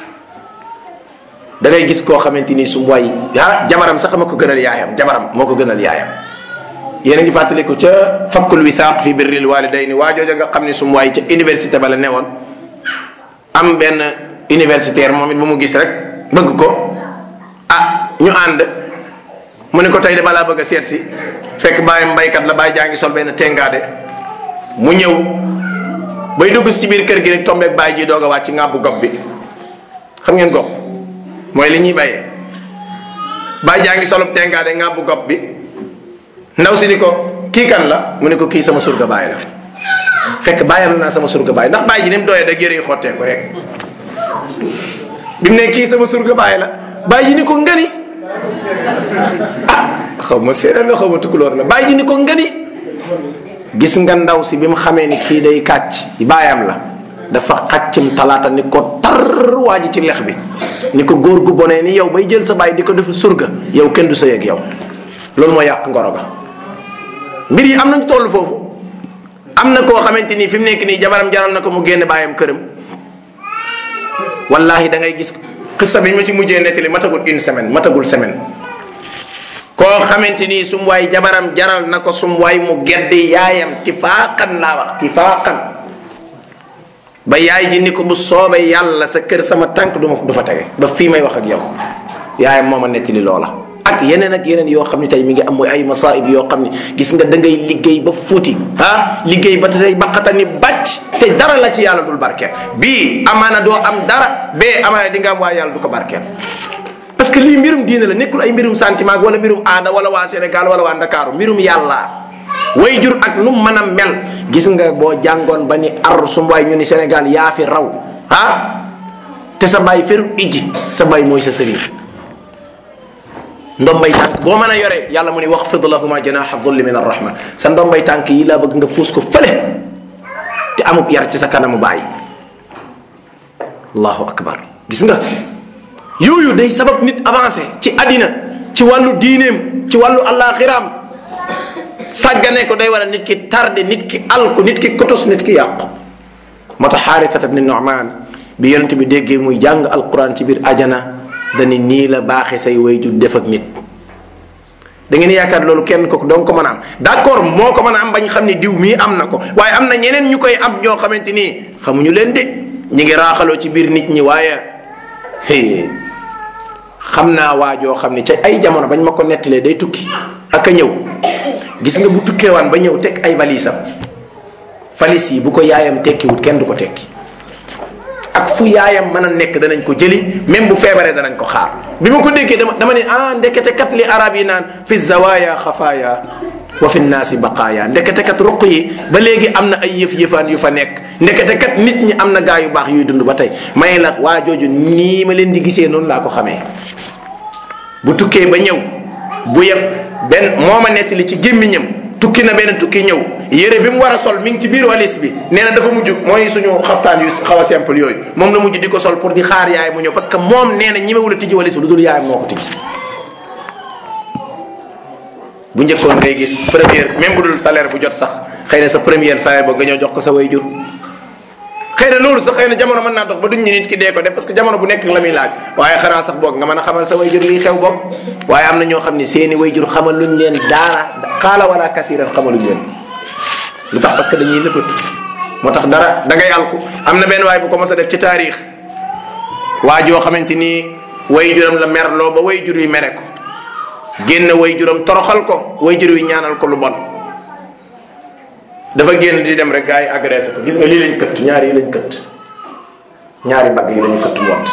da ngay gis koo xamante ni su way jabaram sax ma ko gënal yaayam jabaram moo ko gënal yaayam yéen a ngi fàttaliku ca fakkul withaaq fi birril walidayni waa jooja nga xam ne su waay ca université ba la newoon am benn universitaire moom it bu mu gis rek bëgg ko ñu ànd mu ne ko tey de balaa bëgg a seet si fekk bàyyam baykat la bàyyi jaa ngi sol benn tengaade mu ñëw bay dugg si ci biir kër gi rek tombeeg bàyyi ji doog a wàcc ngàbbu gopp bi xam ngeen gopp mooy li ñuy bayee bàyyi jaa ngi solub tengaade ngàbbu gopp bi ndaw si ni ko kii kan la mu ne ko kii sama surga bàyyi la fekk bàyyam la naa sama surga bàyyi ndax bàyyi ji ni mu doyee da yére yi xotteeku rek bi mu ne kii sama surga bàyyi la bàyyi ji ni ko ngani xaw ma séeréer la xaw ma tukulóor la bàyyi ji ni ko ngani gis nga ndaw si bi mu xamee ni kii day kàcc bàyyam la dafa xàccum talaata ni ko tar waa ji ci lex bi ni ko góor gu bonee ni yow bay jël sa bàyyi di ko def surga yow kenn du sa yëg yow loolu moo yàq ngoro ga mbir yi am nañu toll foofu am na koo xamante ni fi mu nekk nii jabaram jaral na ko mu génn bàyyam këram wallahi da ngay gis xissa bi ñu ma ci mujjee nettali matagul une semaine matagul semaine koo xamante ni sum waay jabaram jaral na ko sum waay mu geddi yaayam tifaaqan laa wax tifaaqan ba yaay ji ni ko bu soobee yàlla sa kër sama tànk du fa tege ba fii may wax ak yow yaayam moo ma nettali loola ak yeneen yoo xam ne tey mi ngi am mooy ay masaib yoo xam ne gis nga da ngay liggéey ba fuuti liggéey ba say baqata ni bàcc te dara la ci yàlla dul barkeel bii amaana doo am dara bee amaana di nga am waa yàlla du ko barkeel parce que lii mbirum diine la nekkul ay mbirum sentiment wala mbirum aada wala waa Sénégal wala waa Ndakaaru mbirum yàlla way jur ak nu mën a mel gis nga boo jàngoon ba ni ar su mbaay ñu ni Sénégal yaa fi raw te sa baay feru ijji sa baay mooy sa sëriñ ndombay tànk boo mën a yore yàlla mu ni waxfid lahuma janaha dhulli min arrahma sa ndombay tànk yi laa bëgg nga puus ko fële te amub yar ci sa kanamu baay allahu akbar gis nga yooyu day sabab nit avancé ci àddina ci wàllu diineem ci wàllu àllaaxiraam sàggane ko day war a nit ki tardé nit ki alku nit ki kotos nit ki yàqu moo tax Xaarisata ibn Nu'maan bi yonent bi déggee muy jàng alquran ci biir ajana dani nii la baaxee say wayjur def ak nit da ngeen yaakaar loolu kenn ko doon ko mën a am d'accord moo ko mën a am bañ xam ni diw mii am na ko waaye am na ñeneen ñu koy am ñoo xamante nii xamuñu leen de ñu ngi raaxaloo ci biir nit ñi waaye xam naa waajoo xam ni ca ay jamono bañ ma ko nettalee day tukki ak a ñëw gis nga bu tukkeewaan ba ñëw teg ay valisam valis yi bu ko yaayam tekkiwut kenn du ko tekki ak fu yaayam mën a nekk danañ ko jëli même bu feebaree danañ ko xaar bi ma ko déggee dama ne ndekete kat li arab yi naan fi zawaya xafaaya wa fi naasi baqaaya ndekete kat ruq yi ba léegi am na ay yëf-yëfaan yu fa nekk ndekete kat nit ñi am na gaa yu baax yuy dund ba tey may la waa jooju nii ma leen di gisee noonu laa ko xamee bu tukkee ba ñëw bu yeb benn moo ma nettali ci gémmiñam tukki na benn tukki ñëw yére bi mu war a sol mi ngi ci biir walis bi nee na dafa mujj mooy suñu xaftaan yu xaw a simple yooyu moom la mujj di ko sol pour di xaar yaay mu ñëw parce que moom nee na ñemewul a tijji walis bi lu dul yaayam moo ko tijji bu njëkkoon ngay gis première même bu dul salaire bu jot sax xëy na sa première salaire ba nga ñëw jox ko sa way jur xëy na loolu sax xëy na jamono mën naa dox ba duñ ñu nit ki dee ko def parce que jamono bu nekk la muy laaj waaye xanaa sax boog nga mën a xamal sa way jur lii xew boog waaye am na ñoo xam ne seeni way jur xamal luñ leen daara xaala wala kasiran xamaluñ leen lu tax parce que dañuy lëppatu moo tax dara da ngay alku am na benn waay bu ko mos a def ci taarix waa joo xamante ni way juram la merloo ba way jur wi mere ko génn way juram toroxal ko way jur wi ñaanal ko lu bon dafa génn di dem rek gars yi agressé ko gis nga lii lañ këtt ñaar yi lañ këtt ñaari mbagg yi dañu këtt mboot.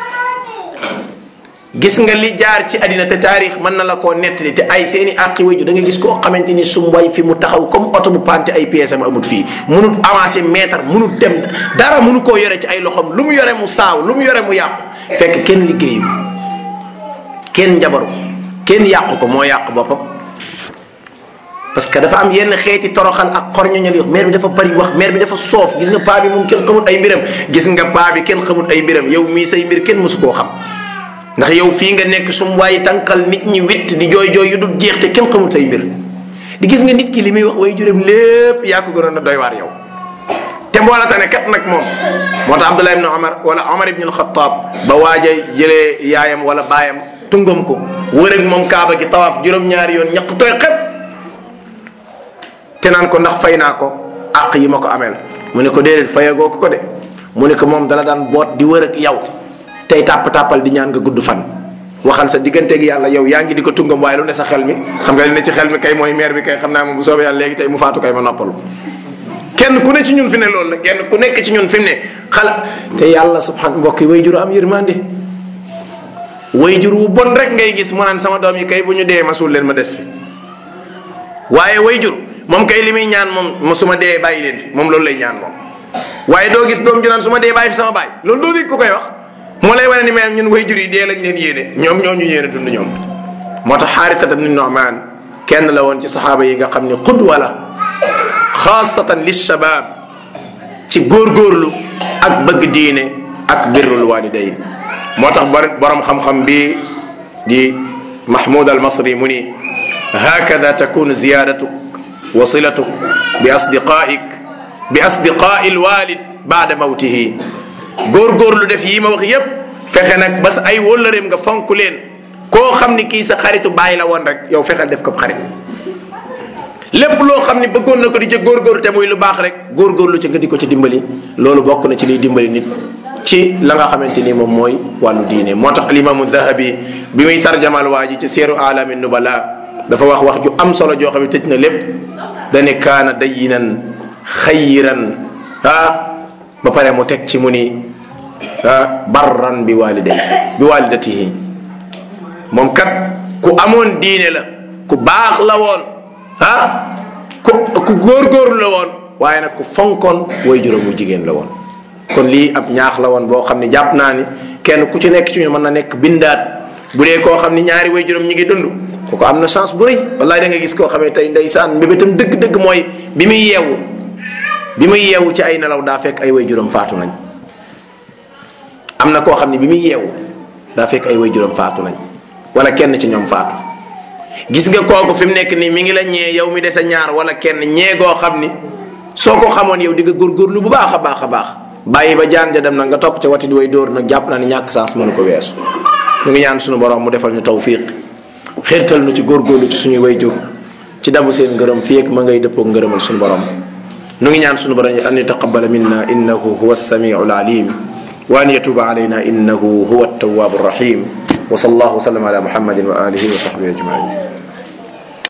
gis nga li jaar ci àddina te taarix mën na la koo nettali te ay seeni àqi wayju da nga gis koo xamante ni su mbay fi mu taxaw comme oto bu pante ay pièces am amut fii munut avancer mètre munut dem dara munu koo yore ci ay loxoom lu mu yore mu saaw lu mu yore mu yàqu fekk kenn liggéeyu kenn njabaru kenn yàqu ko moo yàqu boppam. parce que dafa am yenn xeeti toroxal ak xorñoñal yox maire bi dafa bari wax maire bi dafa soof gis nga paa bi moom kenn xamul ay mbiram gis nga paa bi kenn xamul ay mbiram yow mii say mbir kenn mësu koo xam. ndax yow fii nga nekk sum waaye tànkal nit ñi witt di jooy jooy yu dul jeex te kenn xamul say mbir di gis nga nit ki li muy wax way juróom lépp yaa ko gënoon a doy waar yow. te mboola tane kat nag moom moo tax Abdullah ibn Omar wala Omar ibn al-Khattab ba waaja jëlee yaayam wala baayam tungam ko wër ak moom kaaba gi tawaaf juróom-ñaari yoon ñaq tooy xep te naan ko ndax fay naa ko àq yi ma ko ameel mu ne ko déedéet fayagoo ko de mu ne ko moom dala daan boot di wër ak yow tey tàppal di ñaan nga gudd fan waxal sa digganteeg yàlla yow yaa ngi di ko tungam waaye lu ne sa xel mi xam nga li ne ci xel mi kay mooy maire bi kay xam naa moom bu soobee yàlla léegi tey mu faatu kay ma noppalu. kenn ku ne ci ñun fi ne loolu la kenn ku nekk ci ñun fi mu ne xala te yàlla subhanahu mbokk yi wayjur am yërmande wayjur wu bon rek ngay gis mu naan sama doom yi kay bu ñu dee ma suul leen ma des fi waaye wayjur moom kay li muy ñaan moom su ma dee bàyyi leen fi moom loolu lay ñaan moom waaye doo gis doom ju naan su ma dee bàyyi fi sama baay loolu doo dégg ku koy wax moo lay wane ni même ñun wayjur yi dee lañ leen yéene ñoom ñoo ñu yéene dund ñoom. moo tax Xaarisata ibn Nu'maan kenn la woon ci saxaaba yi nga xam ne qudwa la xaasatan li shabaab ci góorgóorlu ak bëgg diine ak birrul walidayn. moo tax borom xam-xam bi di Mahmoud al-Masri mu ni hakada takunu ziyadatuk wa silatuk bi asdiqaai al-walid baada mawtihi. góorgóorlu def yi ma wax yépp fexe nag ba sa ay wóllëreem nga fonk leen koo xam ni kii sa xaritu bàyyi la woon rek yow fexeel def ko xarit lépp loo xam ni bëggoon na ko di ca góorgóorlu te muy lu baax rek góorgóorlu ca nga di ko ci dimbali loolu bokk na ci liy dimbali nit ci la nga xamante ni moom mooy wàllu diine. moo tax alimaamu Dahabi bi muy tarjamal waa ji ci seeru alaami nubala dafa wax ju am solo joo xam ne tëj na lépp dane kaana dayinan xayiran ba pare mu teg ci mu ni barran bi walidatihi moom kat ku amoon diine la ku baax la woon ku góorgóorlu la woon waaye nag ku fonkoon way juróom mu jigéen la woon. kon lii ab ñaax la woon boo xam ne jàpp naa ni kenn ku ci nekk ci ñu mën na nekk bindaat bu dee koo xam ni ñaari way juróom ñi ngi dund ku ko am na chance bu rëy wallaay da nga gis koo xamee tey ndeysaan mbébétam dëgg-dëgg mooy bi muy yeewu ci ay nelaw daa fekk ay way juróom faatu nañ. am na koo xam ne bi muy yeewu daa fekk ay way juróom faatu nañ wala kenn ci ñoom faatu gis nga kooku fi mu nekk nii mi ngi la ñee yow mi dese ñaar wala kenn ñee goo xam ni soo ko xamoon yow di nga góorgóorlu bu baax a baax a baax bàyyi ba jaan ja dem na nga topp ca wati di way dóor nag jàpp naa ni ñàkk saas mënu ko weesu. ñu ngi ñaan suñu borom mu defal ñu tawfiq xirtal nu ci góorgóorlu ci suñuy way jur ci dabu seen ngërëm fii ak ma ngay dëppoo ngërëmal suñu borom. nu ngi ñaan suñu borom an yataqabbala minna innahu huwa as-sami'ul alim wa an yatuba alayna innahu huwa at-tawwabur rahim wa sallallahu wa sallam ala muhammadin wa alihi wa sahbihi ajma'in.